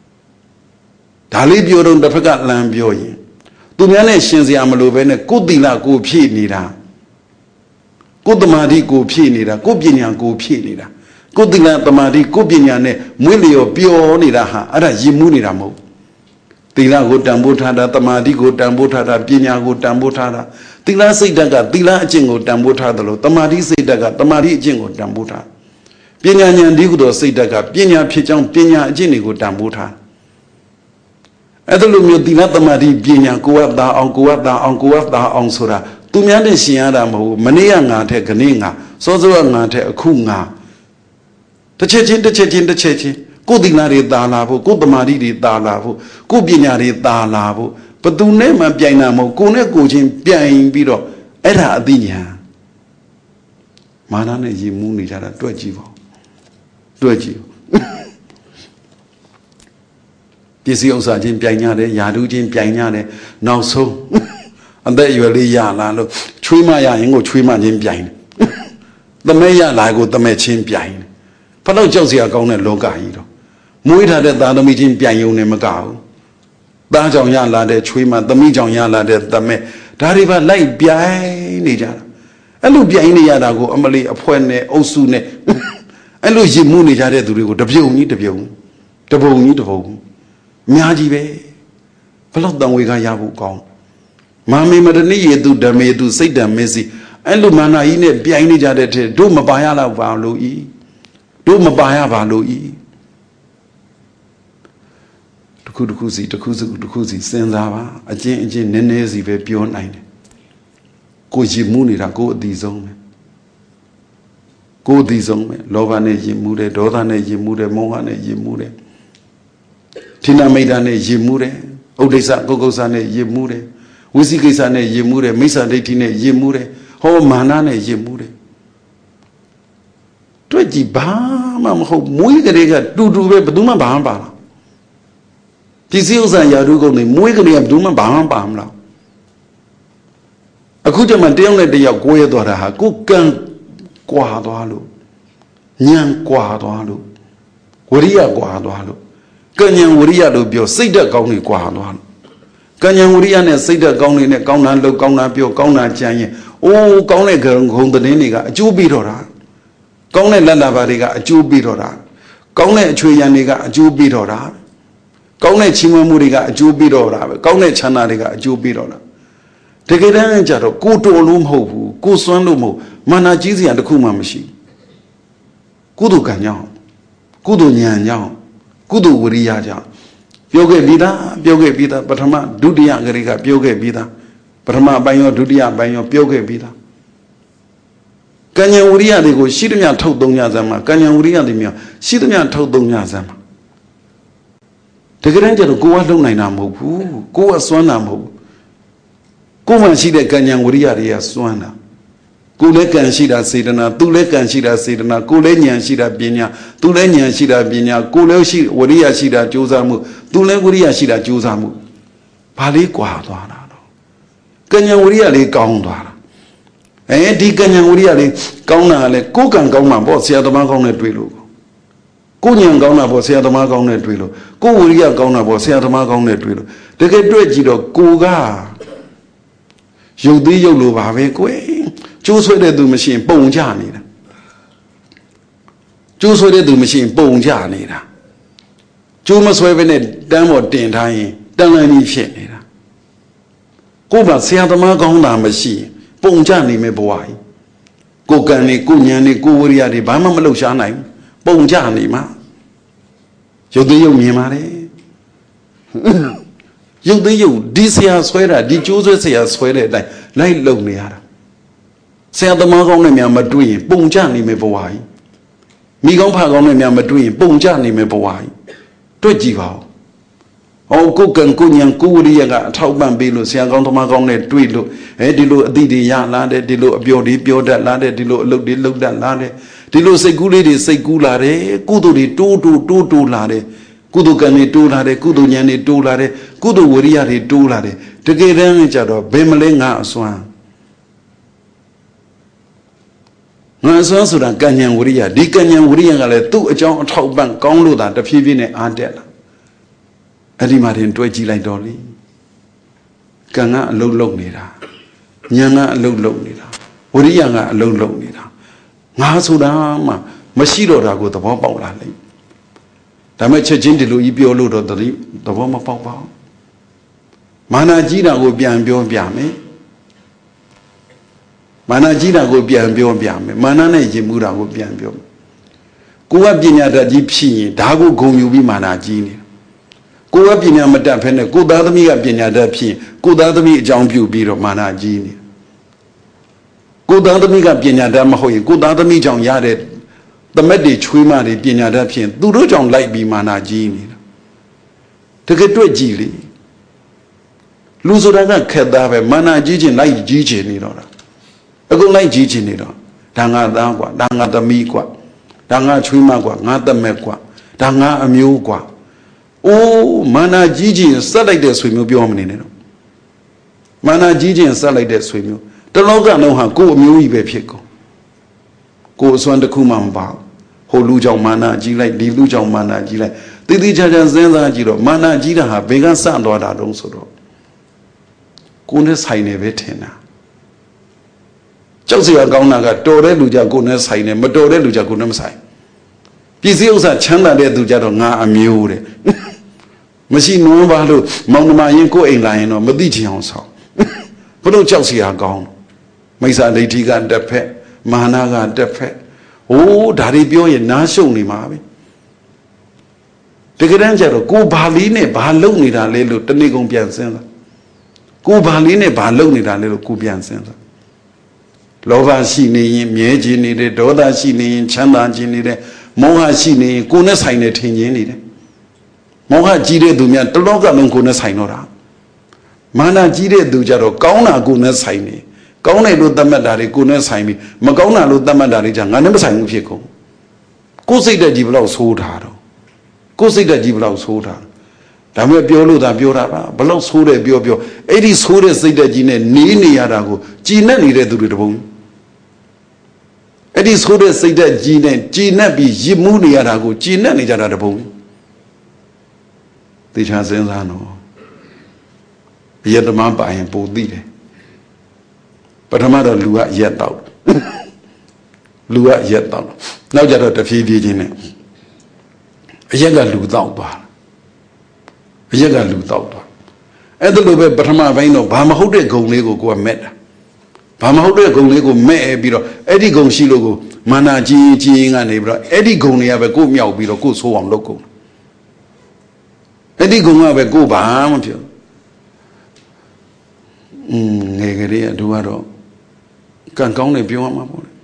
Talib on the Pagat Lambioy. Dumiane Shinzi Amalovene, Kudila go Pinida. Go ကိုတမာတိကိုဖြည့်နေတာကိုပညာကိုဖြည့်နေတာကိုသီလတမာတိကိုပညာနဲ့မွေးလျော်ပျော်နေတာဟာအဲ့ဒါရည်မှုနေတာမဟုတ်သီလကိုတန်ဖိုးထားတာတမာတိကိုတန်ဖိုးထားတာပညာကိုတန်ဖိုးထားတာသီလစိတ်ဓာတ်ကသီလအကျင့်ကိုတန်ဖိုးထားတယ်လို့တမာတိစိတ်ဓာတ်ကတမာတိအကျင့်ကိုတန်ဖိုးထားပညာဉာဏ်ဒီကုသိုလ်စိတ်ဓာတ်ကပညာဖြစ်ကြောင်းပညာအကျင့်တွေကိုတန်ဖိုးထားအဲ့ဒါလိုမျိုးသီလတမာတိပညာကိုယ်ကသာအောင်ကိုယ်ကသာအောင်ကိုယ်ကသာအောင်ဆိုတာသူများနဲ့ရှင်ရတာမဟုတ်ဘူးမနေ့ကငါထက်ခနေ့ငါစောစောကငါထက်အခုငါတစ်ချက်ချင်းကိုယ်သီလတွေသာလာဖို့ကိုယ်တမာတိတွေသာလာဖို့ကိုယ်ပညာတွေသာလာဖို့ဘသူနဲ့မှပြိုင်တာမဟုတ်ကိုယ်နဲ့ကိုယ်ချင်းပြိုင်ပြီးတော့အဲ့ဒါအသိဉာဏ်မာနနဲ့ရည်မူးနေကြတာတွက်ကြည့်ပါတွက်ကြည့်ပစ္စည်းဥစ္စာချင်းပြိုင်ကြတယ်ယာတုချင်းပြိုင်ကြတယ်နောက်ဆုံးအသက်အရွယ်လေးရလာလို့ချွေးမရရင်ကိုချွေးမချင်းပြိုင်တယ်သမက်ရလာကိုသမက်ချင်းပြိုင်တယ်ဘယ်တော့ကြောက်စရာကောင်းတဲ့လောကကြီးတော့မွေးထားတဲ့သားသမီးချင်းပြိုင်ရုံနဲ့မကဘူးသားကြောင့်ရလာတဲ့ချွေးမသမီးကြောင့်ရလာတဲ့သမက်ဒါတွေပါလိုက်ပြိုင်နေကြတာအဲ့လိုပြိုင်နေရတာကိုအမလီအဖွဲနဲ့အုပ်စုနဲ့အဲ့လိုရည်မှုနေကြတဲ့သူတွေကိုတပြုံကြီးတပုံကြီးအများကြီးပဲဘလောက်တန်ဝေကရဖို့ကောင်းမာမေမတနိယေတုဓမေတုစိတ်တံမေစီအဲ့လိုမာနာကြီးနဲ့ပြိုင်နေကြတဲ့တဲ့တို့မပါရတော့ပါလို့ဤတို့မပါရပါလို့ဤတခုစီစဉ်းစားပါအချင်းနည်းနည်းစီပဲပြောနိုင်တယ်ကိုရည်မှုနေတာကိုအတိဆုံးပဲကိုအတိဆုံးပဲလောဘနဲ့ရည်မှုတယ်ဒေါသနဲ့ရည်မှုတယ်မောဟနဲ့ရည်မှုတယ်ထိနာမိတ်တာနဲ့ရည်မှုတယ်ဥဒိစ္စကုက္ကုဆာနဲ့ရည်မှုတယ်ဝိသိကိစ္စနဲ့ရည်မှုတယ်မိစ္ဆာဒိဋ္ဌိနဲ့ရည်မှုတယ်ဟောမာနနဲ့ရည်မှုတယ်တွေ့ကြည့်ဘာမှမဟုတ်မွေးကလေးကတူတူပဲဘယ်သူမှဘာမှပါလားပစ္စည်းဥစ္စာယာတုကုန်နေမွေးကလေးကဘယ်သူမှဘာမှပါမလားအခုကျမှတယောက်နဲ့တယောက်ကိုရသွားတာဟာကိုကံကွာသွားလို့ဉာဏ်ကွာသွားလို့ဝရိယကွာသွားလို့ကဉ္ဉံဝရိယလို့ပြောစိတ်ဓာတ်ကောင်းတွေကွာသွားလို့ကဉ္ဉံဝရိယနဲ့စိတ်ဓာတ်ကောင်းတွေနဲ့ကောင်းတာလုပ်ကောင်းတာပြောကောင်းတာကြံရင်အိုးကောင်းတဲ့ဂုံသတင်းတွေကအကျိုးပြီးတော့တာကောင်းတဲ့လက်လာပါတွေကအကျိုးပြီးတော့တာကောင်းတဲ့အချွေရန်တွေကအကျိုးပြီးတော့တာကောင်းတဲ့ချီးမွမ်းမှုတွေကအကျိုးပြီးတော့တာပဲကောင်းတဲ့ချမ်းသာတွေကအကျိုးပြီးတော့တာတကယ်တမ်းကျတော့ကိုတော်လို့မဟုတ်ဘူးကိုစွမ်းလို့မဟုတ်မာနကြီးစရာတစ်ခုမှမရှိကုသိုလ်ကံကြောင့်ကုသိုလ်ဉာဏ်ကြောင့်ကုသိုလ်ဝရိယကြောင့်ပြောခဲ့ပြီးသားပထမဒုတိယကလေးကပြောခဲ့ပြီးသားပထမပိုင်းရောဒုတိယပိုင်းရောပြောခဲ့ပြီးသားကဉ္ဉံဝရိယတွေကိုရှိသမျှထုတ်သုံးကြစမ်းမှာကဉ္ဉံဝရိယတွေမျိုးရှိသမျှထုတ်သုံးကြစမ်းမှာတကယ်တမ်းကျတော့ကိုယ်ကလုံနိုင်တာမဟုတ်ဘူးကိုယ်ကစွမ်းတာမဟုတ်ဘူးကိုယ်မှရှိတဲ့ကဉ္ဉံဝရိယတွေကစွမ်းတာကိုယ်လည်းကံရှိတာစေတနာသူလည်းကံရှိတာစေတနာကိုယ်လည်းဉာဏ်ရှိတာပညာသူလည်းဉာဏ်ရှိတာပညာကိုယ်လည်းရှိဝရိယရှိတာကြိုးစားမှုသူလည်းဝရိယရှိတာကြိုးစားမှုဘာလေးကွာသွားတာတော့ကဉ္ဉံဝရိယလေးကောင်းသွားတာဒီကဉ္ဉံဝရိယလေးကောင်းတာလည်းကိုယ်ကံကောင်းမှာပေါ့ဆရာသမားကောင်းနဲ့တွေ့လို့ကိုဉာဏ်ကောင်းတာပေါ့ဆရာသမားကောင်းနဲ့တွေ့လို့ကိုဝရိယကောင်းတာပေါ့ဆရာသမားကောင်းနဲ့တွေ့လို့တကယ်တွေ့ကြည့်တော့ကိုကရုပ်သေးရုပ်လိုပါပဲကွယ်ကျိုးဆွဲတဲ့သူမရှိရင်ပုံကြနေတာကျိုးဆွဲတဲ့သူမရှိရင်ပုံကြနေတာကျိုးမဆွဲဘဲနဲ့တန်းပေါ်တင်ထားရင်တန်းလန်းကြီးဖြစ်နေတာကိုယ်ကဆရာသမားကောင်းတာမရှိရင်ပုံကြနေမယ်ဘဝကြီးကိုကံနေကိုဉာဏ်နေကိုဝရိယတွေဘာမှမလှုပ်ရှားနိုင်ပုံကြနေမှာရုပ်သေးရုပ်မြင်ပါလေရုပ်သေးရုပ်ဒီဆရာဆွဲတာဒီကျိုးဆွဲဆရာဆွဲတဲ့အတိုင်းလိုက်လုံနေရတာဆရာသမားကောင်းနဲ့များမတွေ့ရင်ပုံကြနေမယ်ဘဝကြီးမိကောင်းဖကောင်းနဲ့များမတွေ့ရင်ပုံကြနေမယ်ဘဝကြီးတွေ့ကြည့်ပါဦးဟောကိုကံကိုဉဏ်ကိုဝရိယကအထောက်ပံ့ပေးလို့ဆရာကောင်းသမားကောင်းနဲ့တွေ့လို့ဒီလိုအသည့်တွေရလာတယ်ဒီလိုအပြော်တွေပြောတတ်လာတယ်ဒီလိုအလုပ်တွေလုပ်တတ်လာတယ်ဒီလိုစိတ်ကူးလေးတွေစိတ်ကူးလာတယ်ကုသိုလ်တွေတိုးလာတယ်ကုသိုလ်ကံတွေတိုးလာတယ်ကုသိုလ်ဉာဏ်တွေတိုးလာတယ်ကုသိုလ်ဝရိယတွေတိုးလာတယ်တကယ်တမ်းကျတော့ဘယ်မလဲငါအစွမ်းငါအစွမ်းဆိုတာကံဉာဏ်ဝရိယဒီကံဉာဏ်ဝရိယကလည်းသူ့အကြောင်းအထောက်ပံ့ကောင်းလို့သာတဖြည်းဖြည်းနဲ့အားတက်လာအဲ့ဒီမှာတွဲကြည့်လိုက်တော့လေကံကအလုံးလုံးနေတာဉာဏ်ကအလုံးလုံးနေတာ Wurianga alone nida. Nasudama, Mashiro Rago, the Boba. The match gently you load of the Woma Papa. Mana Gina will be and beyond Biame. Mana Gina will be and beyond Biame. Manana Jimura will be and beyond. Go up in at the gypsy, Dago go you be Mana Gini. Go up in a madame, go down to me up in a dapi, go down to me, jump you be of Mana Gini. Go down to me up in a damahoy, go down to me, John Yadet. The medic swimmer in a dapian, do not John like be Mana Gini. Take it to a gilly. Luzuraga Kadave, Mana Gigi like Gigi Nidora. A good like Gigi Nidor. Danga Dangua, Danga the Miqua. Danga Chimagua, not the Mequa, Danga Amugua. Oh, Mana Gigi and start like that swim will be omni. Mana Gigi and start like that swim. The Loga know how go Mui Bepico. Go Swan the Kumamba, Holuja Mana G like Diluja Mana G like the Dijan Zenza Giro, Mana Gida have begun sound or that also. Goodness Haine Vetena. Josia Gaunaga, Dore Luja Goodness Haine, Madore Luja Goodness Sai. Pizios are Chanda de Dujadonga Amure. Machine no value, Mount Mayanko a line or Medici also. But no Chelsea are gone. Mesa Lady got the pet, Mana got the pet. Oh, Daddy Bio and Nashoni Mavi. The Grandjero, go Baline, Baloni, that little, the Nigon Piansen. Go Baline, Baloni, that little Cubian Center. Lova Shini, Mieji needed, Doda Shini, Chanda Ginide, Moha Shini, Gunas Haine Tinginide. Moha Gide Dumia, the Loga non Gunas Hainora. Mana Gide Dujaro, Gauna Gunas Haini, Gauna Lutamadari, Gunas Haimi, Magona Lutamadari Jang, I never sang Fico. Go see the Jiblaus Hudaro. Go see the Jiblaus Hudar. Dame Biolo da Biora, Balos Hude Biobio, Edis Hude say the Gine, Nini Yarago, Gina needed to do the bone. Edis Hude say that Gina be Jimuni Yarago, Gina Nijara the bone. The Chazano. Yet the Mamba and Bodide. But a mother Lua yet out. Lua yet out. Now you're at the Fiji. A younger Luda bar. A younger Luda. And the Lube Batama Vino, Bama Hode go Lego go a met. Bama Hode go Lego me biro, Eddie go Shilogo, Mana Jing and Ebra, Eddie go near a go meow biro, go so on local. Eddie go have a go Baham. Negaria Duaro. Can go ne Bioma.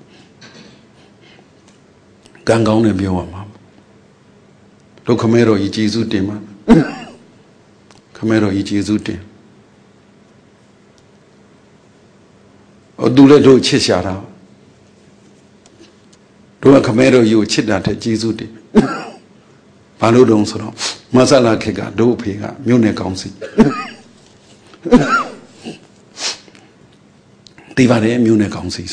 Can go ne Bioma. Locomero i Jesu Dema. Camero i Jesu Dem. O do let do Chishara. Do a Camero you chidate Jesu de. Paludon Soro. Masala Kega, do Pega, Munich Council. Divare Munich Council.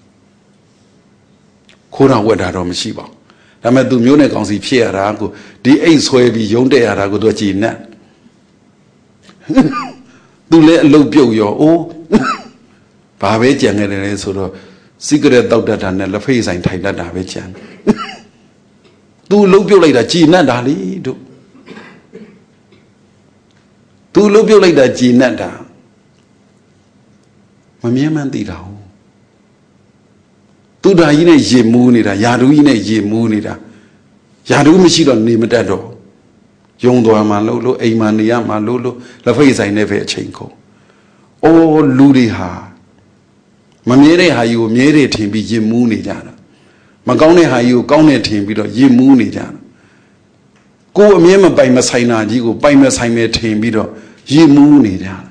Kura Wedaro Shiba. I met the Munich Council Pierago, the ace where be young day Arago to Gina. Do let look your oh. Babajan and a sort of secret doctor and the face and tight that Davijan. Do look you like that Gina Dali. Do look you like that Gina Da. Mamma man did how. To the in a Yemunida, Yadu in a Yemunida. Yadu Michidon name that door. Young Doamalolo, Emania Malolo, La face I never chanko. Oh, Ludiha. Mamere ha you married him be Yemunida. Magone ha you gonet him be Yemunida. Go a member by Massaina, you go by Massaime him be Yemunida.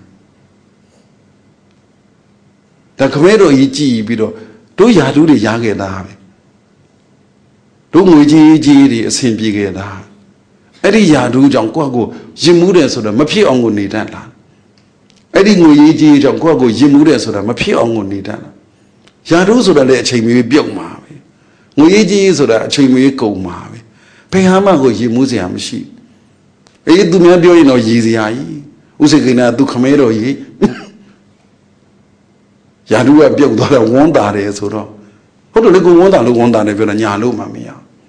The Camero Iji bido. Do ya do the Yage Davi? Do Muji the Simpigeda? Eddie Yadu Janquago, Jimudes or the Mapi on Nidana. Eddie Muji Janquago, Jimudes or the Mapi on Nidana. Yadu so that let Chimi build Mavi. Muji so that Chimi go Mavi. Payama go Jimusiam sheep. A do not do no easy eye. Usagina do Camero ye. ရာထူးကပြုတ်သွားတော့ဝန်းတာတယ်ဆိုတော့ဟုတ်တယ်လေကိုဝန်းတာလို့ဝန်းတာတယ်ပြောတာညာလို့မှမရ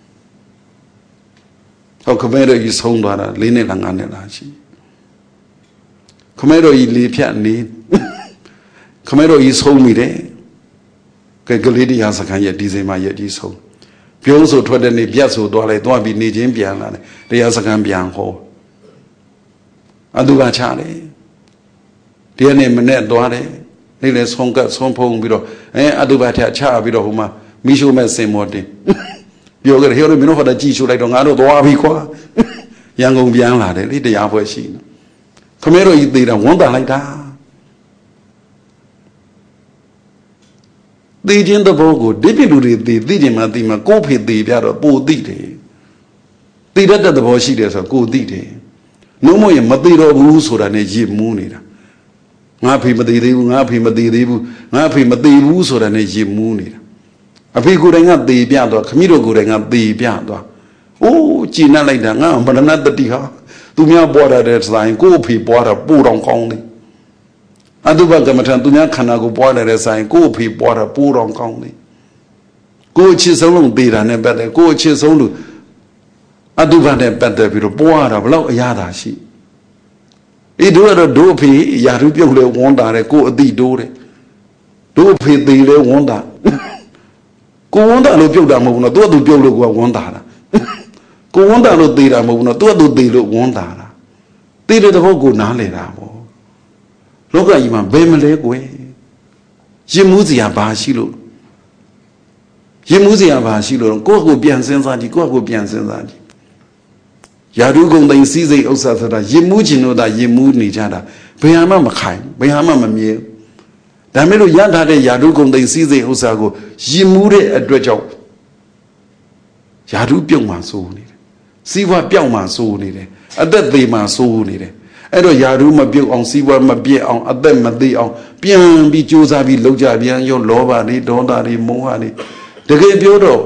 ဟုတ်ခမဲတော်ကြီးဆုံးသွားတာ4 နှစ်လား5 နှစ်လားရှိခမဲတော်ကြီးလေဖြတ်နေခမဲတော်ကြီးဆုံးမိတယ်ကလေးတရားစခန်းရဲ့ဒီဇင်ဘာရဲ့ကြီးဆုံးပြုံးဆိုထွက်တဲ့နေ့ပြတ်ဆိုသွားလိုက်သွားပြီးနေချင်းပြန်လာတယ်တရားစခန်းပြန်ဟောအတုပါချတယ်ဒီနေ့မနေ့သွားတယ်နေ့လေဆုံးကတ်ဆုံးဖုံးပြီးတော့အတုပါထချပြီးတော့ဟိုမှာမီးရှို့မဲ့စင်မော်တင်ပြောကြတယ်ဟဲ့လို့မင်းတို့ဟောတာကြည်ရှို့လိုက်တော့ငါတို့သွားပြီခွာရန်ကုန်ပြန်လာတယ်လေတရားပွဲရှိနေခမဲတော်ကြီးသေးတာဝန်တာလိုက်တာသေခြင်းသဘောကိုဒီပြလူတွေသိခြင်းမှသိမှကိုယ်ဖေသေးပြတော့ပိုသိတယ်သိတတ်တဲ့သဘောရှိတယ်ဆိုတော့ကိုသိတယ်နှုံးမရင်မသိတော့ဘူးဆိုတာနဲ့ရည်မူးနေတာငါဖေမသိသေးဘူးငါဖေမသိသေးဘူးငါဖေမသိဘူးဆိုတာနဲ့ရည်မူးနေတာအဖေကိုယ်တိုင်ကသေပြတော့ခမည်းတော်ကိုယ်တိုင်ကသေပြတော့အိုးကြည်နပ်လိုက်တာငါမရဏတတိဟာသူများပွားတဲ့ဆိုင်ကိုယ်ဖေပွားတာပို့တော်ကောင်းတယ်အတုပကမ္မထံသူများခန္ဓာကိုပွားတဲ့ဆိုင်ကိုယ်ဖေပွားတာပိုးတော်ကောင်းတယ်ကိုယ်ချစ်ဆုံးလုံးသေးတာနဲ့ပတ်သက်ကိုယ်ချစ်ဆုံးလို့အတုပနဲ့ပတ်သက်ပြီးတော့ပွားတာဘလောက်အရသာရှိတို့ကတော့တို့အဖေယာရုပြုတ်လဲဝန်းတာတယ်ကိုယ်အတိတိုးတယ်တို့အဖေသေးလဲဝန်းတာကိုဝန်းတာလို့ပြုတ်တာမဟုတ်ဘူးနော်သူကသူပြုတ်လို့ကိုဝန်းတာတာကိုဝန်းတာလို့သေးတာမဟုတ်ဘူးနော်သူကသူသေးလို့ဝန်းတာတာသေးတဲ့သဘောကိုနားလေတာပေါ့လောကကြီးမှာဘယ်မလဲကွယ်ရင်မှုစရာဘာရှိလို့ရင်မှုစရာဘာရှိလို့ကိုယ့်ကိုပြန်စဉ်းစားကြည့်ကိုယ့်ကိုပြန်စဉ်းစားကြည့်ယာရုဂုံသိစည်းစိမ်ဥစ္စာဆိုတာရင်မှုခြင်းတို့သာရင်မှုနေကြတာဘယ်ဟာမှမခိုင်ဘယ်ဟာမှမမြဲဒါမဲ့လို့ရထားတဲ့ယာရုဂုံသိစည်းစိမ်ဥစ္စာကိုရင်မှုတဲ့အတွက်ကြောင့်ယာရုပြုတ်မှစိုးနေတယ်စီးပွားပြောက်မှစိုးနေတယ်အသက်သေးမှစိုးနေတယ်အဲ့တော့ယာရုမပြုတ်အောင်စီးပွားမပြည့်အောင်အသက်မသေးအောင်ပြန်ပြီးကြိုးစားပြီးလုပ်ကြပြန်ရောလောဘတွေဒေါသတွေမောဟတွေတကယ်ပြောတော့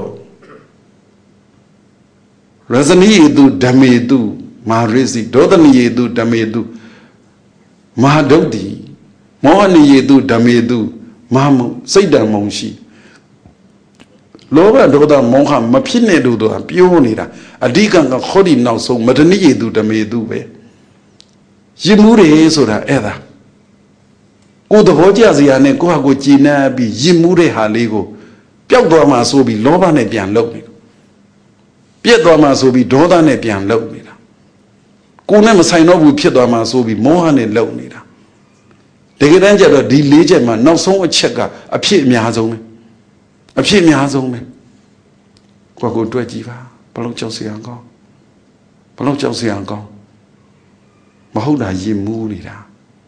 ရဇနီယေတုဓမေတုမာရိစီဒေါသနိယေတုဓမေတုမဟာဒုတ်တိမောဟနိယေတုဓမေတုမဟာမုစိတ်တံမုံရှိလောဘဒေါသမောဟမဖြစ်နေလို့တော့ပြောနေတာအဓိကကခေါဒီနောက်ဆုံးမဒနိယေတုဓမေတုပဲရည်မှုတွေဆိုတာအဲ့ဒါကိုယ်သဘောကျစရာနဲ့ကိုယ့်ဟာကိုယ်ကြည်နပ်ပြီးရည်မှုတဲ့ဟာလေးကိုပျောက်သွားမှဆိုပြီးလောဘနဲ့ပြန်လှုပ်နေတာပြက်သွားမှဆိုပြီးဒေါသနဲ့ပြန်လှုပ်နေတာကိုယ်နဲ့မဆိုင်တော့ဘူးဖြစ်သွားမှဆိုပြီးမောဟနဲ့လှုပ်နေတာတကယ်တမ်းကျတော့ဒီ၄ချက်မှာနောက်ဆုံးအချက်ကအဖြစ်အများဆုံးပဲအဖြစ်အများဆုံးပဲကိုယ့်ကိုယ်တွေ့ကြည့်ပါဘလို့ကြောက်စရာကောင်းဘလို့ကြောက်စရာကောင်းမဟုတ်တာရင်မူးနေတာ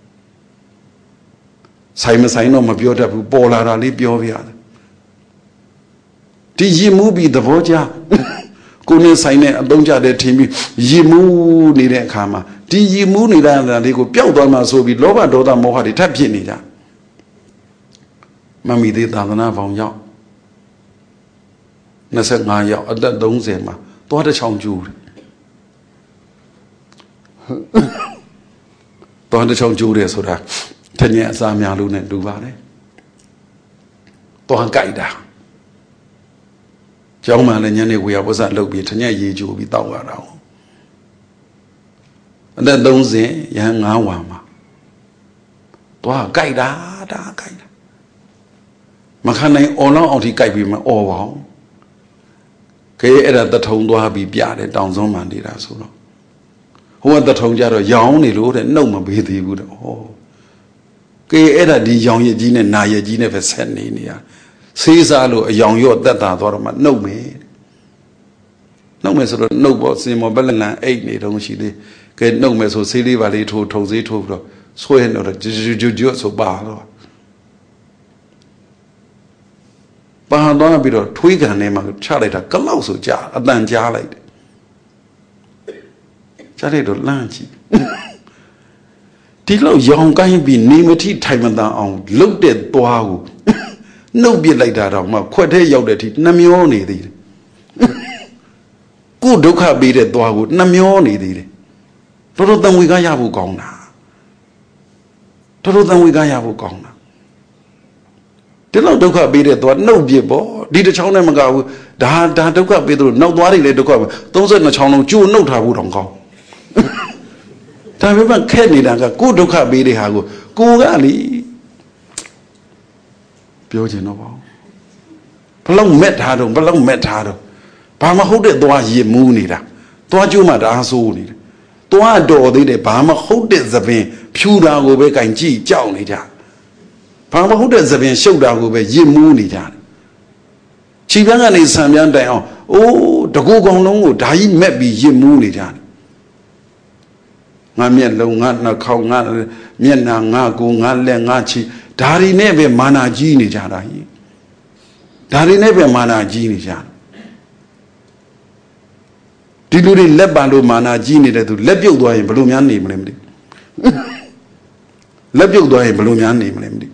ဆိုင်မဆိုင်တော့မပြောတတ်ဘူးပေါ်လာတာလေးပြောပြရတယ်ဒီရင်မူးပြီးသဘောကျကိုယ်နဲ့ဆိုင်နဲ့အသုံးချတဲ့ထင်ပြီးရင်မူးနေတဲ့အခါမှာဒီရင်မူးနေတာလေးကိုပျောက်သွားမှဆိုပြီးလောဘဒေါသမောဟတွေထပ်ဖြစ်နေကြမမီသေးသာသနာပေါင်းရောက်25ရောက်အသက်30မှာသွားတစ်ချောင်းကျူးတယ်တော်တစ်ချောင်းကျိုးတယ်ဆိုတာထညက်အစားများလို့နဲ့တူပါတယ်တော်ကြိုက်တာကျောင်းမှလည်းညနေဝေယဝဆလုပ်ပြီးထညက်ရေချိုးပြီးတောက်ရတာအသက်30ရဟန်း9ဝါမှာတော်ကြိုက်တာဒါကြိုက်တာမခံနိုင်အော်လောက်အောင်ထိကြိုက်ပြီးမအော်ပါဘူးခဲအဲ့ဒါတထုံသွားပြီးပြတယ်တောင်စုံမှနေတာဆိုတော့ဟိုကတထုံကြတော့ရောင်နေလို့တဲ့နှုတ်မပေးသေးဘူးတဲ့ဟောကဲအဲ့ဒါဒီရောင်ရည်ကြီးနဲ့နာရည်ကြီးနဲ့ပဲဆက်နေရဆေးစားလို့အယောင်ရော့တက်တာသွားတော့မှနှုတ်မယ်ဆိုတော့နှုတ်ပေါ်စင်မောဘက်လန်အိတ်နေတော့ရှိသေးကဲနှုတ်မယ်ဆိုဆေးလေးပါလေးထိုးထုံဆေးထိုးပြီးတော့ဆွဲနေတော့ဂျွတ်ဆိုပါတော့ပါတော့ပြီးတော့ထွေးကန်ထဲမှာချလိုက်တာကလောက်ဆိုကြာအတန်ကြားလိုက်တယ်ကြားလိုက်တော့လန့်ကြည့်ဒီလောက်ရောင်ကိုင်းပြီးနေမထိထိုင်မတန်အောင်လှုပ်တဲ့သွားကိုနှုတ်ပစ်လိုက်တာတော့မှခွက်ထဲရောက်တဲ့အထိနှမျောနေသေးတယ်ကိုဒုက္ခပေးတဲ့သွားကိုနှမျောနေသေးတယ်တော်တန်ဝေကရဖို့ကောင်းတာတော်တန်ဝေကရဖို့ကောင်းတာဒီလောက်ဒုက္ခပေးတဲ့သွားနှုတ်ပြပေါ့ဒီတစ်ချောင်းနဲ့မကဘူးဒါဒုက္ခပေးသလိုနောက်သွားတွေလည်းဒုက္ခ32ချောင်းလုံးကျိုးနှုတ်ထားဖို့တောင်ကောင်းဒါပေမဲ့ခက်နေတာကကိုယ်ဒုက္ခပေးတဲ့ဟာကိုကလေပြောချင်တော့ပါဘလောက်မက်ထားတော့ဘာမဟုတ်တဲ့သွားရည်မူးနေတာသွားကျိုးမှဒါဆိုးနေတယ်သွားတော်သေးတယ်ဘာမဟုတ်တဲ့သပင်ဖြူတာကိုပဲကင်ကြည့်ကြောက်နေကြဘာမဟုတ်တဲ့သပင်ရှုပ်တာကိုပဲရည်မူးနေကြတယ်ခြေပြန်းကနေဆံပြန်းတိုင်အောင်အိုးတကူကောင်လုံးကိုဓာကြီးမက်ပြီးရည်မူးနေကြတယ်ငါမျက်လုံးငါနှာခေါင်းငါမျက်နှာငါကိုယ်ငါလက်ငါခြေဒါတွေနဲ့ပဲမာနာကြီးနေကြတာကြီးဒါတွေနဲ့ပဲမာနာကြီးနေကြဒီလူတွေလက်ပါလို့မာနာကြီးနေတဲ့သူလက်ပြုတ်သွားရင်ဘယ်လိုများနေမလဲမသိလက်ပြုတ်သွားရင်ဘယ်လိုများနေမလဲမသိ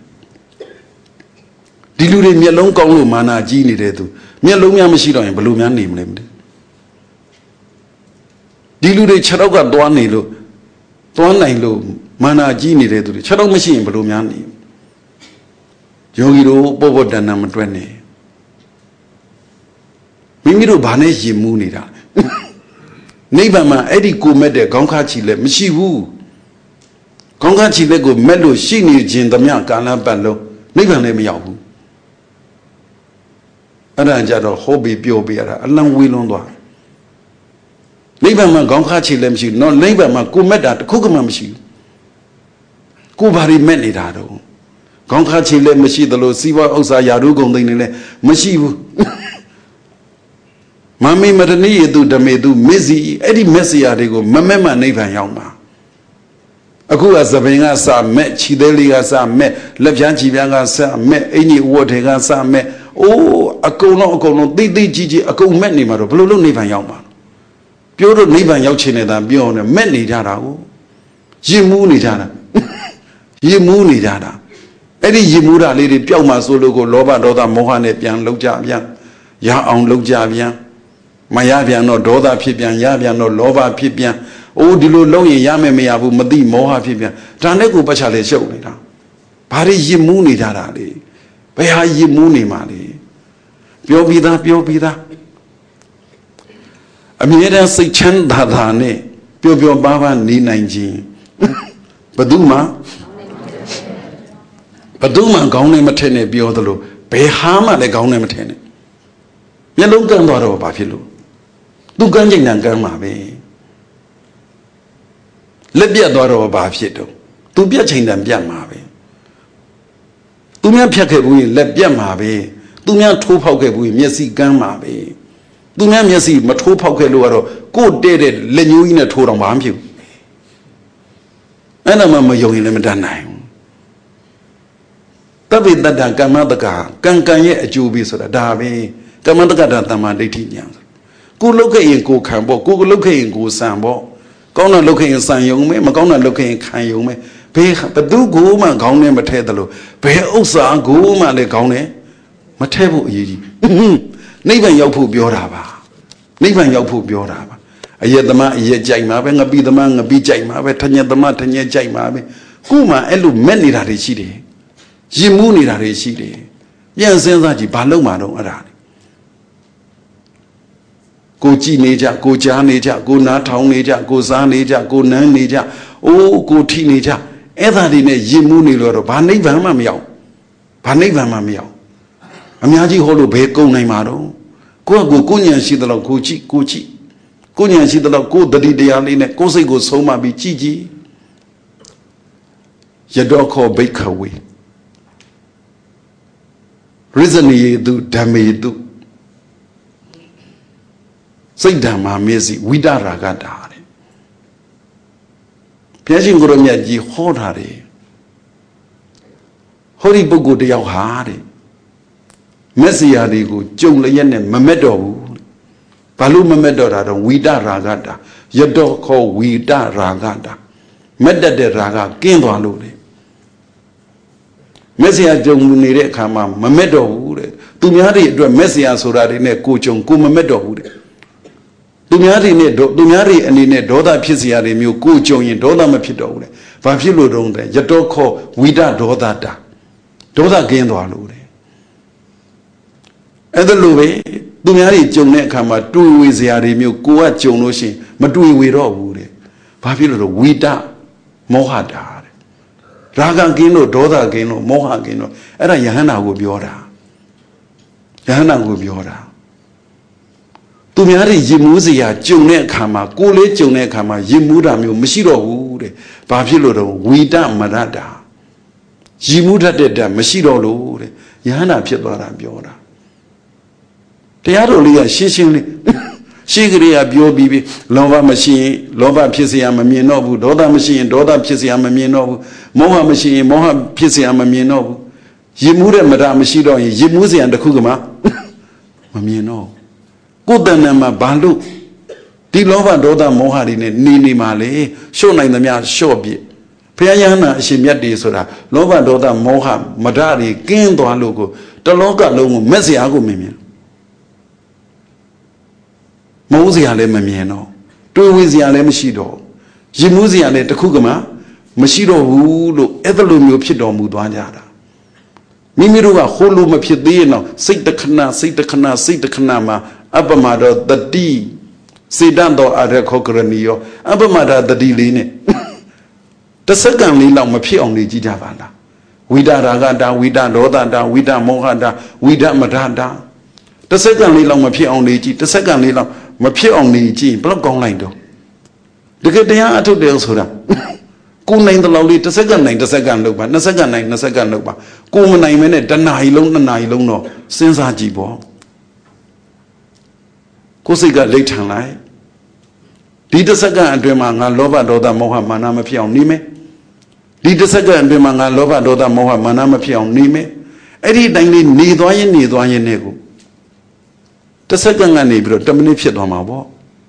ဒီလူတွေမျက်လုံးကောင်းလို့မာနာကြီးနေတဲ့သူမျက်လုံးများမရှိတော့ရင်ဘယ်လိုများနေမလဲမသိဒီလူတွေခြေထောက်ကသွားနေလို့သွားနိုင်လို့မာနာကြီးနေတဲ့သူတွေခြေထောက်မရှိရင်ဘယ်လိုများနေယောဂီတို့ပေါ်ပေါ်တန်တန်မတွက်နဲ့မိမိတို့ဘာနဲ့ယဉ်မူးနေတာနိဗ္ဗာန်မှာအဲ့ဒီကိုမက်တဲ့ခေါင်းခါချီလက်မရှိဘူးခေါင်းခါချီလက်ကိုမက်လို့ရှိနေခြင်းသမျှကာလပတ်လုံးနိဗ္ဗာန်လည်းမရောက်ဘူးအဲ့ဒါကြတော့ဟောပြီးပြောပြရတာအလံဝေးလွန်းသွားနိဗ္ဗာန်မှာခေါင်းခါချီလက်မရှိဘူးနော်နိဗ္ဗာန်မှာကိုမက်တာတခုမှမရှိဘူးကိုဘာတွေမက်နေတာတော့ခေါင်းခါချီလက်မရှိသလိုစီးပွားဥစ္စာယာရုကုန်သိနေလဲမရှိဘူးမမေမတနိယေတုဓမေတုမစ္စည်းအဲ့ဒီမက်ဆီယာတွေကိုမမက်မှနိဗ္ဗာန်ရောက်မှာအခုကသပင်ကစမက်ခြိသေးလေးကစမက်လက်ပြန်းခြိပြန်းကစမက်အင်ကြီးဝတ်တွေကစမက်အိုးအကုန်လုံးသိသိကြီးအကုန်မက်နေမှာတော့ဘယ်လိုလုပ်နိဗ္ဗာန်ရောက်မှာပြောလို့နိဗ္ဗာန်ရောက်ချင်နေတာပြောနေမက်နေကြတာကိုယဉ်မူးနေကြတာအဲ့ဒီယဉ်မူးတာလေးတွေပျောက်မှဆိုလို့ကိုလောဘဒေါသမောဟနဲ့ပြန်လောက်ကြပြန်ရအောင်လောက်ကြပြန်မရပြန်တော့ဒေါသဖြစ်ပြန်ရပြန်တော့လောဘဖြစ်ပြန်အိုးဒီလိုလုံးရင်ရမယ်မရဘူးမသိမောဟဖြစ်ပြန်ဒါနဲ့ကိုပတ်ချလေရှုပ်နေတာဘာတွေယဉ်မူးနေကြတာလေဘယ်ဟာယဉ်မူးနေမှာလေပြောပြီးသားအမြဲတမ်းစိတ်ချမ်းသာနဲ့ပျော်ပါးနေနိုင်ခြင်းဘယ်သူမှခေါင်းနဲ့မထက်နဲ့ပြောသလိုဘယ်ဟာမှလည်းခေါင်းနဲ့မထက်နဲ့မျက်လုံးကန်းသွားတော့ဘာဖြစ်လို့သူကန်းချိန်တန်ကန်းမှာပဲလက်ပြတ်သွားတော့ဘာဖြစ်တော့သူပြတ်ချိန်တန်ပြတ်မှာပဲသူများဖြတ်ခဲ့ဘူးရင်လက်ပြတ်မှာပဲသူများထိုးဖောက်ခဲ့ဘူးရင်မျက်စိကန်းမှာပဲသူများမျက်စိမထိုးဖောက်ခဲ့လို့ကတော့ကိုတဲ့တဲ့လက်ညှိုးကြီးနဲ့ထိုးတော့ဘာမှမဖြစ်ဘူးအဲ့ဒါမှမယုံရင်လည်းမတတ်နိုင်ဘူးတပိတ္တကမ္မတက္ကကံရဲ့အကျိုးပေးဆိုတာဒါပဲကမ္မတက္ကတာတမ္မာဒိဋ္ဌိဉာဏ်ကိုလုတ်ခဲ့ရင်ကိုခံပေါ့ကိုလုတ်ခဲ့ရင်ကိုစံပေါ့ကောင်းတာလုတ်ခဲ့ရင်စံယုံမယ်မကောင်းတာလုတ်ခဲ့ရင်ခံယုံမယ်ဘသူကိုမှခေါင်းနဲ့မထဲသလိုဘယ်ဥစ္စာကိုမှလည်းခေါင်းနဲ့မထဲဖို့အရေးကြီးနိဗ္ဗာန်ရောက်ဖို့ပြောတာပါအယက်သမားအယက်ကြိုက်မှာပဲငပိသမားငပိကြိုက်မှာပဲထညက်သမားထညက်ကြိုက်မှာပဲကိုမှအဲ့လိုမက်နေတာတွေရှိတယ်ရင်မူးနေတာတွေရှိတယ်ပြန်စဉ်းစားကြည့်ဘာလို့မှတော့အဲ့ဒါကိုကြည်နေကြကိုကြားနေကြကိုနားထောင်နေကြကိုစားနေကြကိုနမ်းနေကြအိုးကိုထိနေကြအဲ့ဒါတွေနဲ့ရင်မူးနေလို့တော့ဘာနိဗ္ဗာန်မှမရောက်အများကြီးဟောလို့ဘယ်ကုန်နိုင်မှာတော့ကိုဉာဏ်ရှိသလောက်ကိုကြည့်ကိုဉာဏ်ရှိသလောက်ကိုတတိတရားလေးနဲ့ကိုစိတ်ကိုဆုံးမပြီးကြည်ယတောခောဘိက္ခဝေရိဇနိယေတုဓမ္မေတုစိတ်ဓမ္မာမေစီဝိတရာဂတာတဲ့ဘုရားရှင်ကိုရမြတ်ကြီးဟောထားတယ်ဟောဒီပုဂ္ဂိုလ်တယောက်ဟာတဲ့မက်ဆီယာတွေကိုကြုံလျက်နဲ့မမက်တော့ဘူးဘာလို့မမက်တော့တာတော့ဝိတရာဂတာယတောခောဝိတရာဂတာမက်တတ်တဲ့ရာဂကင်းသွားလို့လေမက်ဆီယာကြုံနေတဲ့အခါမှာမမက်တော့ဘူးတဲ့သူများတွေအတွက်မက်ဆီယာဆိုတာတွေနဲ့ကိုကြုံကိုမမက်တော့ဘူးတဲ့သူများတွေအနေနဲ့ဒေါသဖြစ်စရာတွေမျိုးကိုကြုံရင်ဒေါသမဖြစ်တော့ဘူးလေဘာဖြစ်လို့တုံးတဲ့ယတောခောဝိတဒေါသတာဒေါသကင်းသွားလို့တဲ့အဲ့ဒါလိုပဲသူများတွေကြုံတဲ့အခါမှာတွေးဝေစရာတွေမျိုးကိုကကြုံလို့ရှိရင်မတွေးဝေတော့ဘူးတဲ့ဘာဖြစ်လို့လဲဝိတမောဟတာတဲ့ရာဂကင်းလို့ဒေါသကင်းလို့မောဟကင်းလို့အဲ့ဒါယဟန္တာကိုပြောတာယဟန္တာကိုပြောတာသူများတွေရင်မူးစရာကြုံတဲ့အခါမှာကိုယ်လေးကြုံတဲ့အခါမှာရင်မူးတာမျိုးမရှိတော့ဘူးတဲ့ဘာဖြစ်လို့တော့ဝိတမရတ္တာရင်မူးတတ်တဲ့ဓာတ်မရှိတော့လို့တဲ့ယဟန္တာဖြစ်သွားတာပြောတာတရားတော်လေးကရှင်းရှင်းလေးရှိကလေးကပြောပြီးပြီလောဘမရှိရင်လောဘဖြစ်เสียမမြင်တော့ဘူးဒေါသမရှိရင်ဒေါသဖြစ်เสียမမြင်တော့ဘူးမောဟမရှိရင်မောဟဖြစ်เสียမမြင်တော့ဘူးရင်မူးတဲ့မရမရှိတော့ရင်ရင်မူးเสียတစ်ခုကမှမမြင်တော့ကိုယ်တဏ္ဍာမှာဘာလို့ဒီလောဘဒေါသမောဟတွေနဲ့နေမှာလေလျှော့နိုင်သမျှလျှော့ပြစ်ဘုရားယဟန္တာအရှင်မြတ်တွေဆိုတာလောဘဒေါသမောဟမရတွေကင်းသွားလို့ကိုတလောကလုံးကိုမက်စရာကိုမမြင်မုန်းစရာလည်းမမြင်တော့တွေးဝေစရာလည်းမရှိတော့ရင်မူးစရာလည်းတခုကမှမရှိတော့ဘူးလို့အဲ့လိုမျိုးဖြစ်တော်မူသွားကြတာမိမိတို့ကဟိုလိုမဖြစ်သေးရင်တော့စိတ်တခဏစိတ်တခဏစိတ်တခဏမှာအပမတော်တတိစေတံတော်အရခောကရဏီယောအပမတာတတိလေးနဲ့တစ်စက္ကန့်လေးလောက်မဖြစ်အောင်နေကြည့်ကြပါလားဝိဒရာဂတာဝိဒဒေါသတာဝိဒမောဟတာဝိဒမရတာတစ်စက္ကန့်လေးလောက်မဖြစ်အောင်နေကြည့်တစ်စက္ကန့်လေးလောက်မဖြစ်အောင်နေကြည့်ဘလောက်ကောင်းလိုက်တော့တကယ်တရားအထုတ်တယ်ဆိုတာကိုနိုင်တဲ့လောက်လေးတစ်စက္ကန့်နိုင်တစ်စက္ကန့်လုပ်ပါနှစ်စက္ကန့်နိုင်နှစ်စက္ကန့်လုပ်ပါကိုမနိုင်မဲနဲ့တစ်နာရီလုံးနှစ်နာရီလုံးတော့စဉ်းစားကြည့်ပေါ့ကိုစိတ်ကလိတ်ထန်လိုက်ဒီတစ်စက္ကန့်အတွင်းမှာငါလောဘဒေါသမောဟမာနမဖြစ်အောင်နေမယ်ဒီတစ်စက္ကန့်အတွင်းမှာငါလောဘဒေါသမောဟမာနမဖြစ်အောင်နေမယ်အဲ့ဒီတိုင်းလေးနေသွားရင်နဲ့ကိုတစ်စက္ကန့်ကနေပြီးတော့10မိနစ်ဖြစ်သွားမှာပေါ့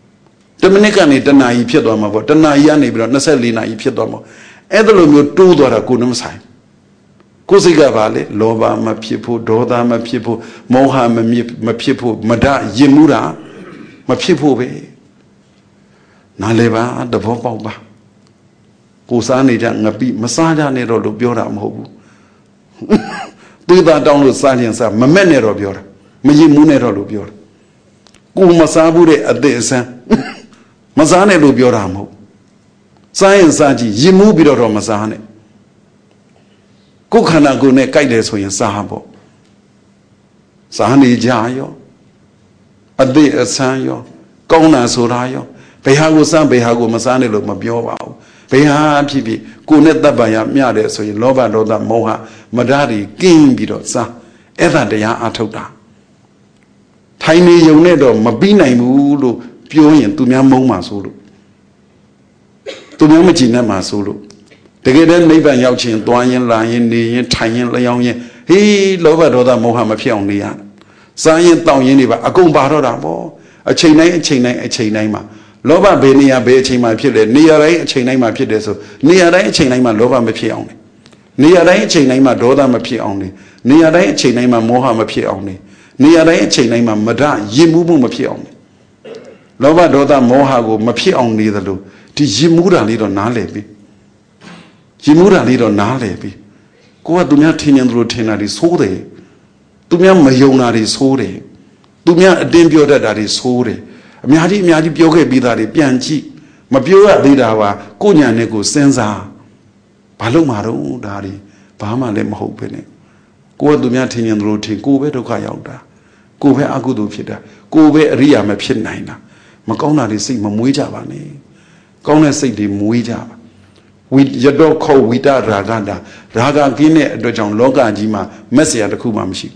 10မိနစ်ကနေ1နာရီဖြစ်သွားမှာပေါ့1နာရီကနေပြီးတော့24နာရီဖြစ်သွားမှာအဲ့ဒါလိုမျိုးတိုးသွားတာကိုနှမဆိုင်ကိုယ်စိတ်ကပါလေလောဘမဖြစ်ဖို့ဒေါသမဖြစ်ဖို့မောဟမဖြစ်ဖို့မဒရင်မှုတာမဖြစ်ဖို့ပဲနားလေပါသဘောပေါက်ပါကိုစားနေကြငပိမစားကြနဲ့တော့လို့ပြောတာမဟုတ်ဘူးသွေးသားတောင်းလို့စားခြင်းစားမမက်နဲ့တော့ပြောတာမရင်မှုနဲ့တော့လို့ပြောတာကိုမစားဘူးတဲ့အသည့်အဆန်းမစားနဲ့လို့ပြောတာမဟုတ်စားရင်စားကြည့်ရင်မှုပြီးတော့မစားနဲ့ကိုခန္ဓာကိုယ်နဲ့ကြိုက်တယ်ဆိုရင်စားပေါ့စားနေကြရောအသည့်အဆန်းရောကောင်းတာဆိုတာရောဘယ်ဟာကိုစားဘယ်ဟာကိုမစားနဲ့လို့မပြောပါဘူးဘယ်ဟာဖြစ်ဖြစ်ကိုယ်နဲ့တပ်ပါရမျှတယ်ဆိုရင်လောဘဒေါသမောဟမဒတွေကင်းပြီးတော့စားအဲ့ဒါတရားအထုတ်တာထိုင်နေုံနဲ့တော့မပြီးနိုင်ဘူးလို့ပြောရင်သူများမုန်းမှာဆိုလို့သူများမကြည်နဲ့မှာဆိုလို့တကယ်တည်းနိဗ္ဗာန်ရောက်ခြင်းသွားရင်လာရင်နေရင်ထိုင်ရင်လျောင်းရင်ဟေးလောဘဒေါသမောဟမဖြစ်အောင်နေရစားရင်တောင်းရင်တွေပါအကုန်ပါတော့တာပေါ့အချိန်တိုင်းမှာလောဘဘယ်နေရာဘယ်အချိန်မှဖြစ်လဲနေရာတိုင်းအချိန်တိုင်းမှာဖြစ်တယ်ဆိုနေရာတိုင်းအချိန်တိုင်းမှာလောဘမဖြစ်အောင်နေရာတိုင်းအချိန်တိုင်းမှာဒေါသမဖြစ်အောင်နေရာတိုင်းအချိန်တိုင်းမှာမောဟမဖြစ်အောင်နေရာတိုင်းအချိန်တိုင်းမှာမဒရင်မှုမဖြစ်အောင်လောဘဒေါသမောဟကိုမဖြစ်အောင်နေသလိုဒီရင်မှုတာလေးတော့နားလည်ပြီရင်မှုတာလေးတော့နားလည်ပြီကိုကသူများထင်ရင်သူတို့ထင်တာတွေဆိုးတယ်သူများမယုံတာတွေဆိုးတယ်သူများအတင်းပြောတတ်တာတွေဆိုးတယ်အများကြီးပြောခဲ့ပြီးသားတွေပြန်ကြည့်မပြောရသေးတာပါကိုညာနဲ့ကိုစဉ်းစားဘာလို့မှာတော့ဒါတွေဘာမှလည်းမဟုတ်ပဲနဲ့ကိုကသူများထင်ရင်သူတို့ထင်ကိုပဲဒုက္ခရောက်တာကိုပဲအကုသိုလ်ဖြစ်တာကိုပဲအရိယာမဖြစ်နိုင်တာမကောင်းတာတွေစိတ်မမွေးကြပါနဲ့ကောင်းတဲ့စိတ်တွေမွေးကြပါရတော့ခေါ်ဝိတရာဂတာရာဂကင်းတဲ့အတွက်ကြောင့်လောကကြီးမှာမက်စရာတစ်ခုမှမရှိ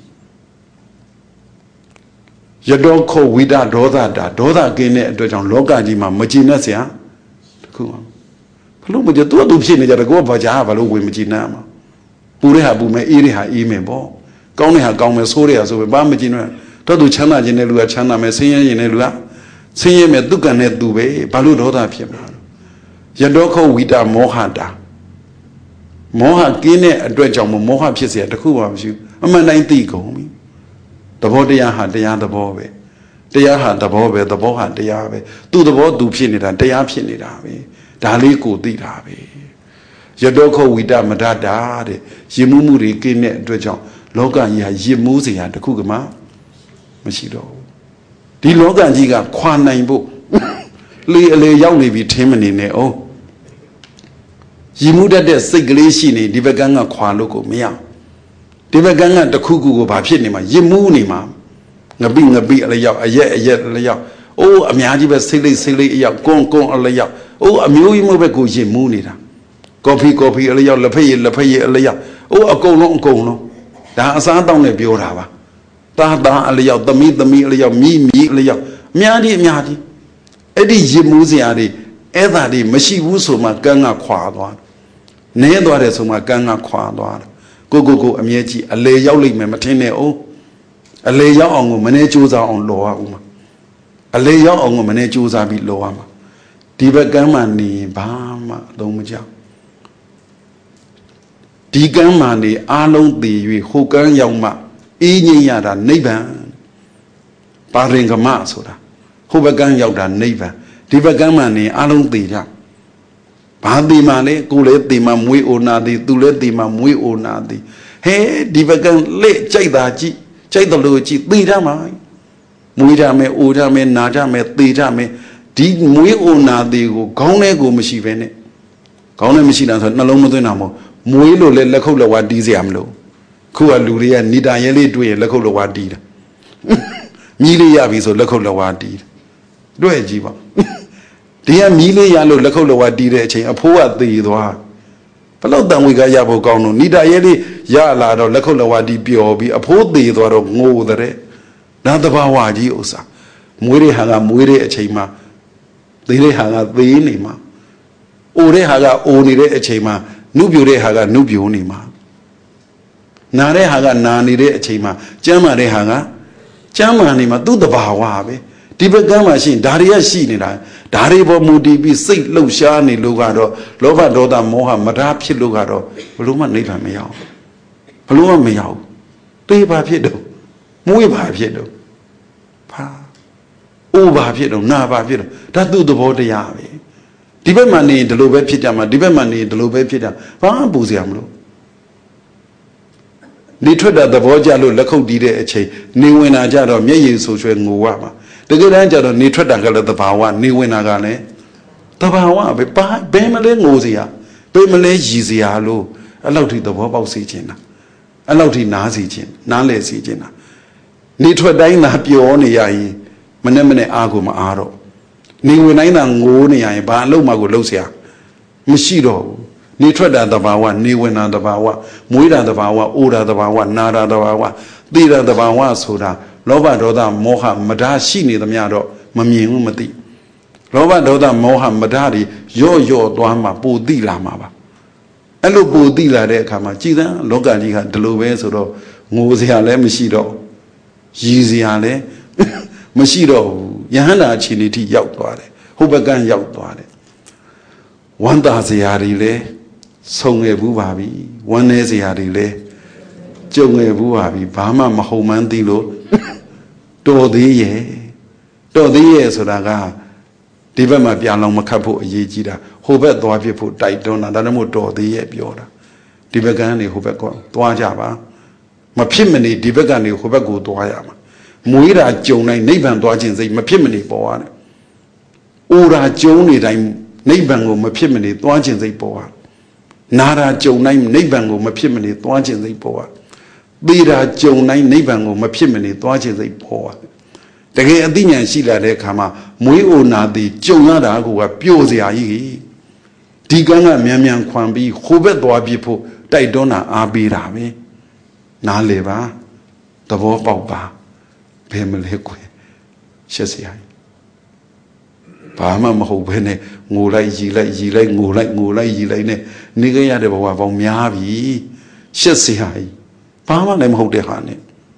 ရတော့ခေါ်ဝိတဒေါသတာဒေါသကင်းတဲ့အတွက်ကြောင့်လောကကြီးမှာမကြည်နဲ့စရာတစ်ခုမှဘလို့မကြသူဖြစ်နေကြတယ်ကိုကဘာကြာဘာလို့ဝင်မကြည်နဲ့မှာပူတဲ့ဟာပူမယ်အေးတဲ့ဟာအေးမယ်ပေါ့ကောင်းတဲ့ဟာကောင်းမယ်ဆိုးတဲ့ဟာဆိုပဲဘာမကြည်နဲ့တော့သူချမ်းသာခြင်းတဲ့လူကချမ်းသာမယ်ဆင်းရဲခြင်းတဲ့လူကဆင်းရဲမယ်သူကံနဲ့သူပဲဘာလို့ဒေါသဖြစ်မှာရတော့ခေါ်ဝိတမောဟတာမောဟကင်းတဲ့အတွက်ကြောင့်မောဟဖြစ်เสียတခုမှမရှိဘူးအမှန်တိုင်းသိကုန်ပြီသဘောတရားဟာတရားသဘောပဲတရားဟာသဘောပဲသဘောဟာတရားပဲသူ့သဘောသူဖြစ်နေတာတရားဖြစ်နေတာပဲဒါလေးကိုသိတာပဲရတော့ခေါ်ဝိတမဒတာတဲ့ရင်မှုတွေကင်းတဲ့အတွက်ကြောင့်လောကကြီးဟာရင်မှုเสียတခုကမှမမရှိတော့ဘူးဒီလောကကြီးကခွာနိုင်ဖို့လေအလေရောက်နေပြီထင်းမနေနဲ့အောင်ရည်မှုတတ်တဲ့စိတ်ကလေးရှိနေဒီဘက်ကန်းကခွာလို့ကိုမရဒီဘက်ကန်းကတခုခုကိုဘာဖြစ်နေမှာရည်မှုနေမှာငပိအလျောက်အရက်အလျောက်အိုးအများကြီးပဲစိတ်လေးအယောက်ကွန်းအလျောက်အိုးအမျိုးကြီးမဟုတ်ပဲကိုရည်မှုနေတာကော်ဖီအလျောက်လက်ဖက်ရည်အလျောက်အိုးအကုန်လုံးဒါအစားတောင်းနေပြောတာပါတာအလျောက်သမီးအလျောက်မြီအလျောက်အများကြီးအဲ့ဒီရည်မှုစရာတွေအဲ့ဒါတွေမရှိဘူးဆိုမှကန်းကခွာသွားနဲသွားတယ်ဆိုမှကန်းကခွာသွားကိုအမြဲကြီးအလေရောက်လိမ့်မယ်မထင်နဲ့အောင်အလေရောက်အောင်ကိုမနေကြိုးစားအောင်လောရအောင်မှာအလေရောက်အောင်ကိုမနေကြိုးစားပြီးလောရမှာဒီဘက်ကမ်းမှနေဘာမှအသုံးမကျဒီကမ်းမှနေအားလုံးတည်၍ဟိုကမ်းရောက်မှအေးငြိမ်းရတာနိဗ္ဗာန်ပါရင်ကမဆိုတာဟိုဘက်ကမ်းရောက်တာနိဗ္ဗာန်ဒီဘက်ကမ်းမှနေအားလုံးတည်ကြဘာတည်မှလဲကိုလည်းတည်မှမွေးအိုနာသည်သူလည်းတည်မှမွေးအိုနာသည်ဟဲဒီဘက်ကမ်းလက်ကြိုက်တာကြည့်ကြိုက်တယ်လို့ကြည့်တည်ကြမှာမွေးကြမယ်အိုကြမယ်နာကြမယ်တည်ကြမယ်ဒီမွေးအိုနာသည်ကိုခေါင်းထဲကိုမရှိပဲနဲ့ခေါင်းထဲမရှိတာဆိုနှလုံးမသွင်းတာမဟုတ်မွေးလို့လည်းလက်ခုပ်လက်ဝါးတီးเสียမလို့ခုကလူတွေကနေတာရဲလေးတွေ့ရင်လက်ခုပ်လက်ဝါးတီးတာမြီးလေးရပြီဆိုလက်ခုပ်လက်ဝါးတီးတွေ့ကြည့်ပါဒီကမြီးလေးရလို့လက်ခုပ်လက်ဝါးတီးတဲ့အချိန်အဖိုးကသေသွားဘလို့တန်ဝေကရဖို့ကောင်းလို့နေတာရဲလေးရလာတော့လက်ခုပ်လက်ဝါးတီးပျော်ပြီးအဖိုးသေသွားတော့ငိုတဲ့နာတဘာဝကြီးဥစ္စာမွေးတဲ့ဟာကမွေးတဲ့အချိန်မှာသေတဲ့ဟာကသေနေမှာအိုတဲ့ဟာကအိုနေတဲ့အချိန်မှာနုပြိုတဲ့ဟာကနုပြိုနေမှာနာတဲ့ဟာကနာနေတဲ့အချိန်မှာကျမ်းမာတဲ့ဟာကကျမ်းမာနေမှာသူ့တဘာဝပဲဒီဘက်ကမ်းမှာရှိရင်ဒါတွေကရှိနေတာဒါတွေပေါ်မူတည်ပြီးစိတ်လှုပ်ရှားနေလို့ကတော့လောဘဒေါသမောဟမဒါဖြစ်လို့ကတော့ဘလို့မှနိဗ္ဗာန်မရောက်ဘလို့မှမရောက်တေးပါဖြစ်တော့မွေးပါဖြစ်တော့ဖာအိုးပါဖြစ်တော့နာပါဖြစ်တော့ဒါသူ့သဘောတရားပဲဒီဘက်မှာနေဒီလိုပဲဖြစ်ကြမှာဒီဘက်မှာနေဒီလိုပဲဖြစ်ကြဘာမှပူစရာမလိုနေထွက်တာသဘောကျလို့လက်ခုပ်တီးတဲ့အချိန်နေဝင်လာကြတော့မျက်ရည်ဆူရွှဲငိုရမှာတကယ်တမ်းကျတော့နေထွက်တာကလည်းသဘာဝနေဝင်တာကလည်းသဘာဝပဲဘယ်မလဲငိုစရာဘယ်မလဲရည်စရာလို့အဲ့လောက်ထိသဘောပေါက်စေခြင်းတာအဲ့လောက်ထိနားစီခြင်းနားလဲစီခြင်းတာနေထွက်တိုင်းသာပျော်နေရရင်မနဲ့အားကိုမအားတော့နေဝင်တိုင်းသာငိုနေရရင်ဘာအလုပ်မှကိုလုပ်เสียမရှိတော့ဘူးနေထွက်တာတဘာဝနေဝင်တာတဘာဝမွေးတာတဘာဝအိုတာတဘာဝနာတာတဘာဝသိတာတဘာဝဆိုတာလောဘဒေါသမောဟမဒါရှိနေသမျှတော့မမြင်ဘူးမသိလောဘဒေါသမောဟမဒါတွေရော့သွားမှပိုသိလာမှာပါအဲ့လိုပိုသိလာတဲ့အခါမှာကြည်သန်းလောကကြီးကဒီလိုပဲဆိုတော့ငိုစရာလည်းမရှိတော့ရည်စရာလည်းမရှိတော့ဘူးယဟန္တာအခြေအနေထိရောက်သွားတယ်ဟိုဘက်ကန်းရောက်သွားတယ်ဝမ်းသာစရာတွေလည်းဆုံငယ်ဘူးပါပြီဝမ်းနည်းစရာတွေလည်းကြုံငယ်ဘူးပါပြီဘာမှမဟုတ်မှန်းသိလို့တော်သေးရဲ့ဆိုတာကဒီဘက်မှာပြန်လောင်မခတ်ဖို့အရေးကြီးတာဟိုဘက်သွားဖြစ်ဖို့တိုက်တွန်းတာဒါလည်းမို့တော်သေးရဲ့ပြောတာဒီဘက်ကနေဟိုဘက်ကောသွားကြပါမဖြစ်မနေဒီဘက်ကနေဟိုဘက်ကိုသွားရမှာမွေးတာကြုံတိုင်းနိဗ္ဗာန်သွားခြင်းစိတ်မဖြစ်မနေပေါ်ရတယ်။အိုတာကြုံနေတိုင်းနိဗ္ဗာန်ကိုမဖြစ်မနေသွားခြင်းစိတ်ပေါ်ရတယ်။နာတာကြုံတိုင်းနိဗ္ဗာန်ကိုမဖြစ်မနေသွားခြင်းစိတ်ပေါ်ရတယ်။သေတာကြုံတိုင်းနိဗ္ဗာန်ကိုမဖြစ်မနေသွားခြင်းစိတ်ပေါ်ရတယ်။တကယ်အသိဉာဏ်ရှိလာတဲ့အခါမှာမွေးအိုနာသည်ကြုံရတာကပျော့စရာကြီး။ဒီကံကမြန်ခွန်ပြီးဟိုဘက်သွားပြဖို့တိုက်တွန်းတာအားပေးတာပဲ။နားလေပါသဘောပေါက်ပါဘယ်မလဲကွယ်ရှက်စရာဘာမှမဟုတ်ဘဲနဲ့ငိုလိုက်ရီလိုက်ငိုလိုက်ရီလိုက်နဲ့နေကြရတဲ့ဘဝပေါင်းများပြီရှက်စရာဘာမှလည်းမဟုတ်တဲ့ဟာနဲ့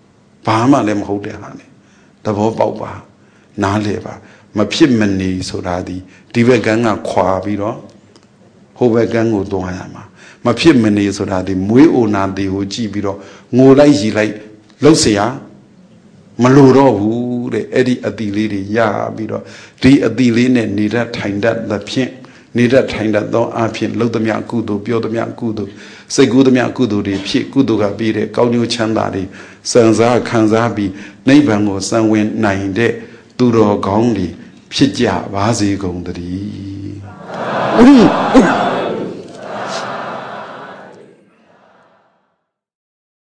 သဘောပေါက်ပါနားလေပါမဖြစ်မနေဆိုတာဒီဘက်ကန်းကခွာပြီးတော့ဟိုဘက်ကန်းကိုသွားရမှာမဖြစ်မနေဆိုတာမွေးအိုနာတီကိုကြည့်ပြီးတော့ငိုလိုက်ရီလိုက်လှုပ်เสียမလိုတော့ဘူးတဲ့အဲ့ဒီအတိလေးတွေရပြီးတော့ဒီအတိလေးနဲ့နေတတ်ထိုင်တတ်သဖြင့်နေတဲ့ထိုင်တတ်သောအဖြစ်လှုပ်သမျှကုသိုလ်ပြောသမျှကုသိုလ်စိတ်ကူးသမျှကုသိုလ်တွေဖြစ်ကုသိုလ်ကပြီးတဲ့ကောင်းကျိုးချမ်းသာတွေစံစားခံစားပြီးနိဗ္ဗာန်ကိုစံဝင်နိုင်တဲ့သူတော်ကောင်းတွေဖြစ်ကြပါစေကုန်သတည်း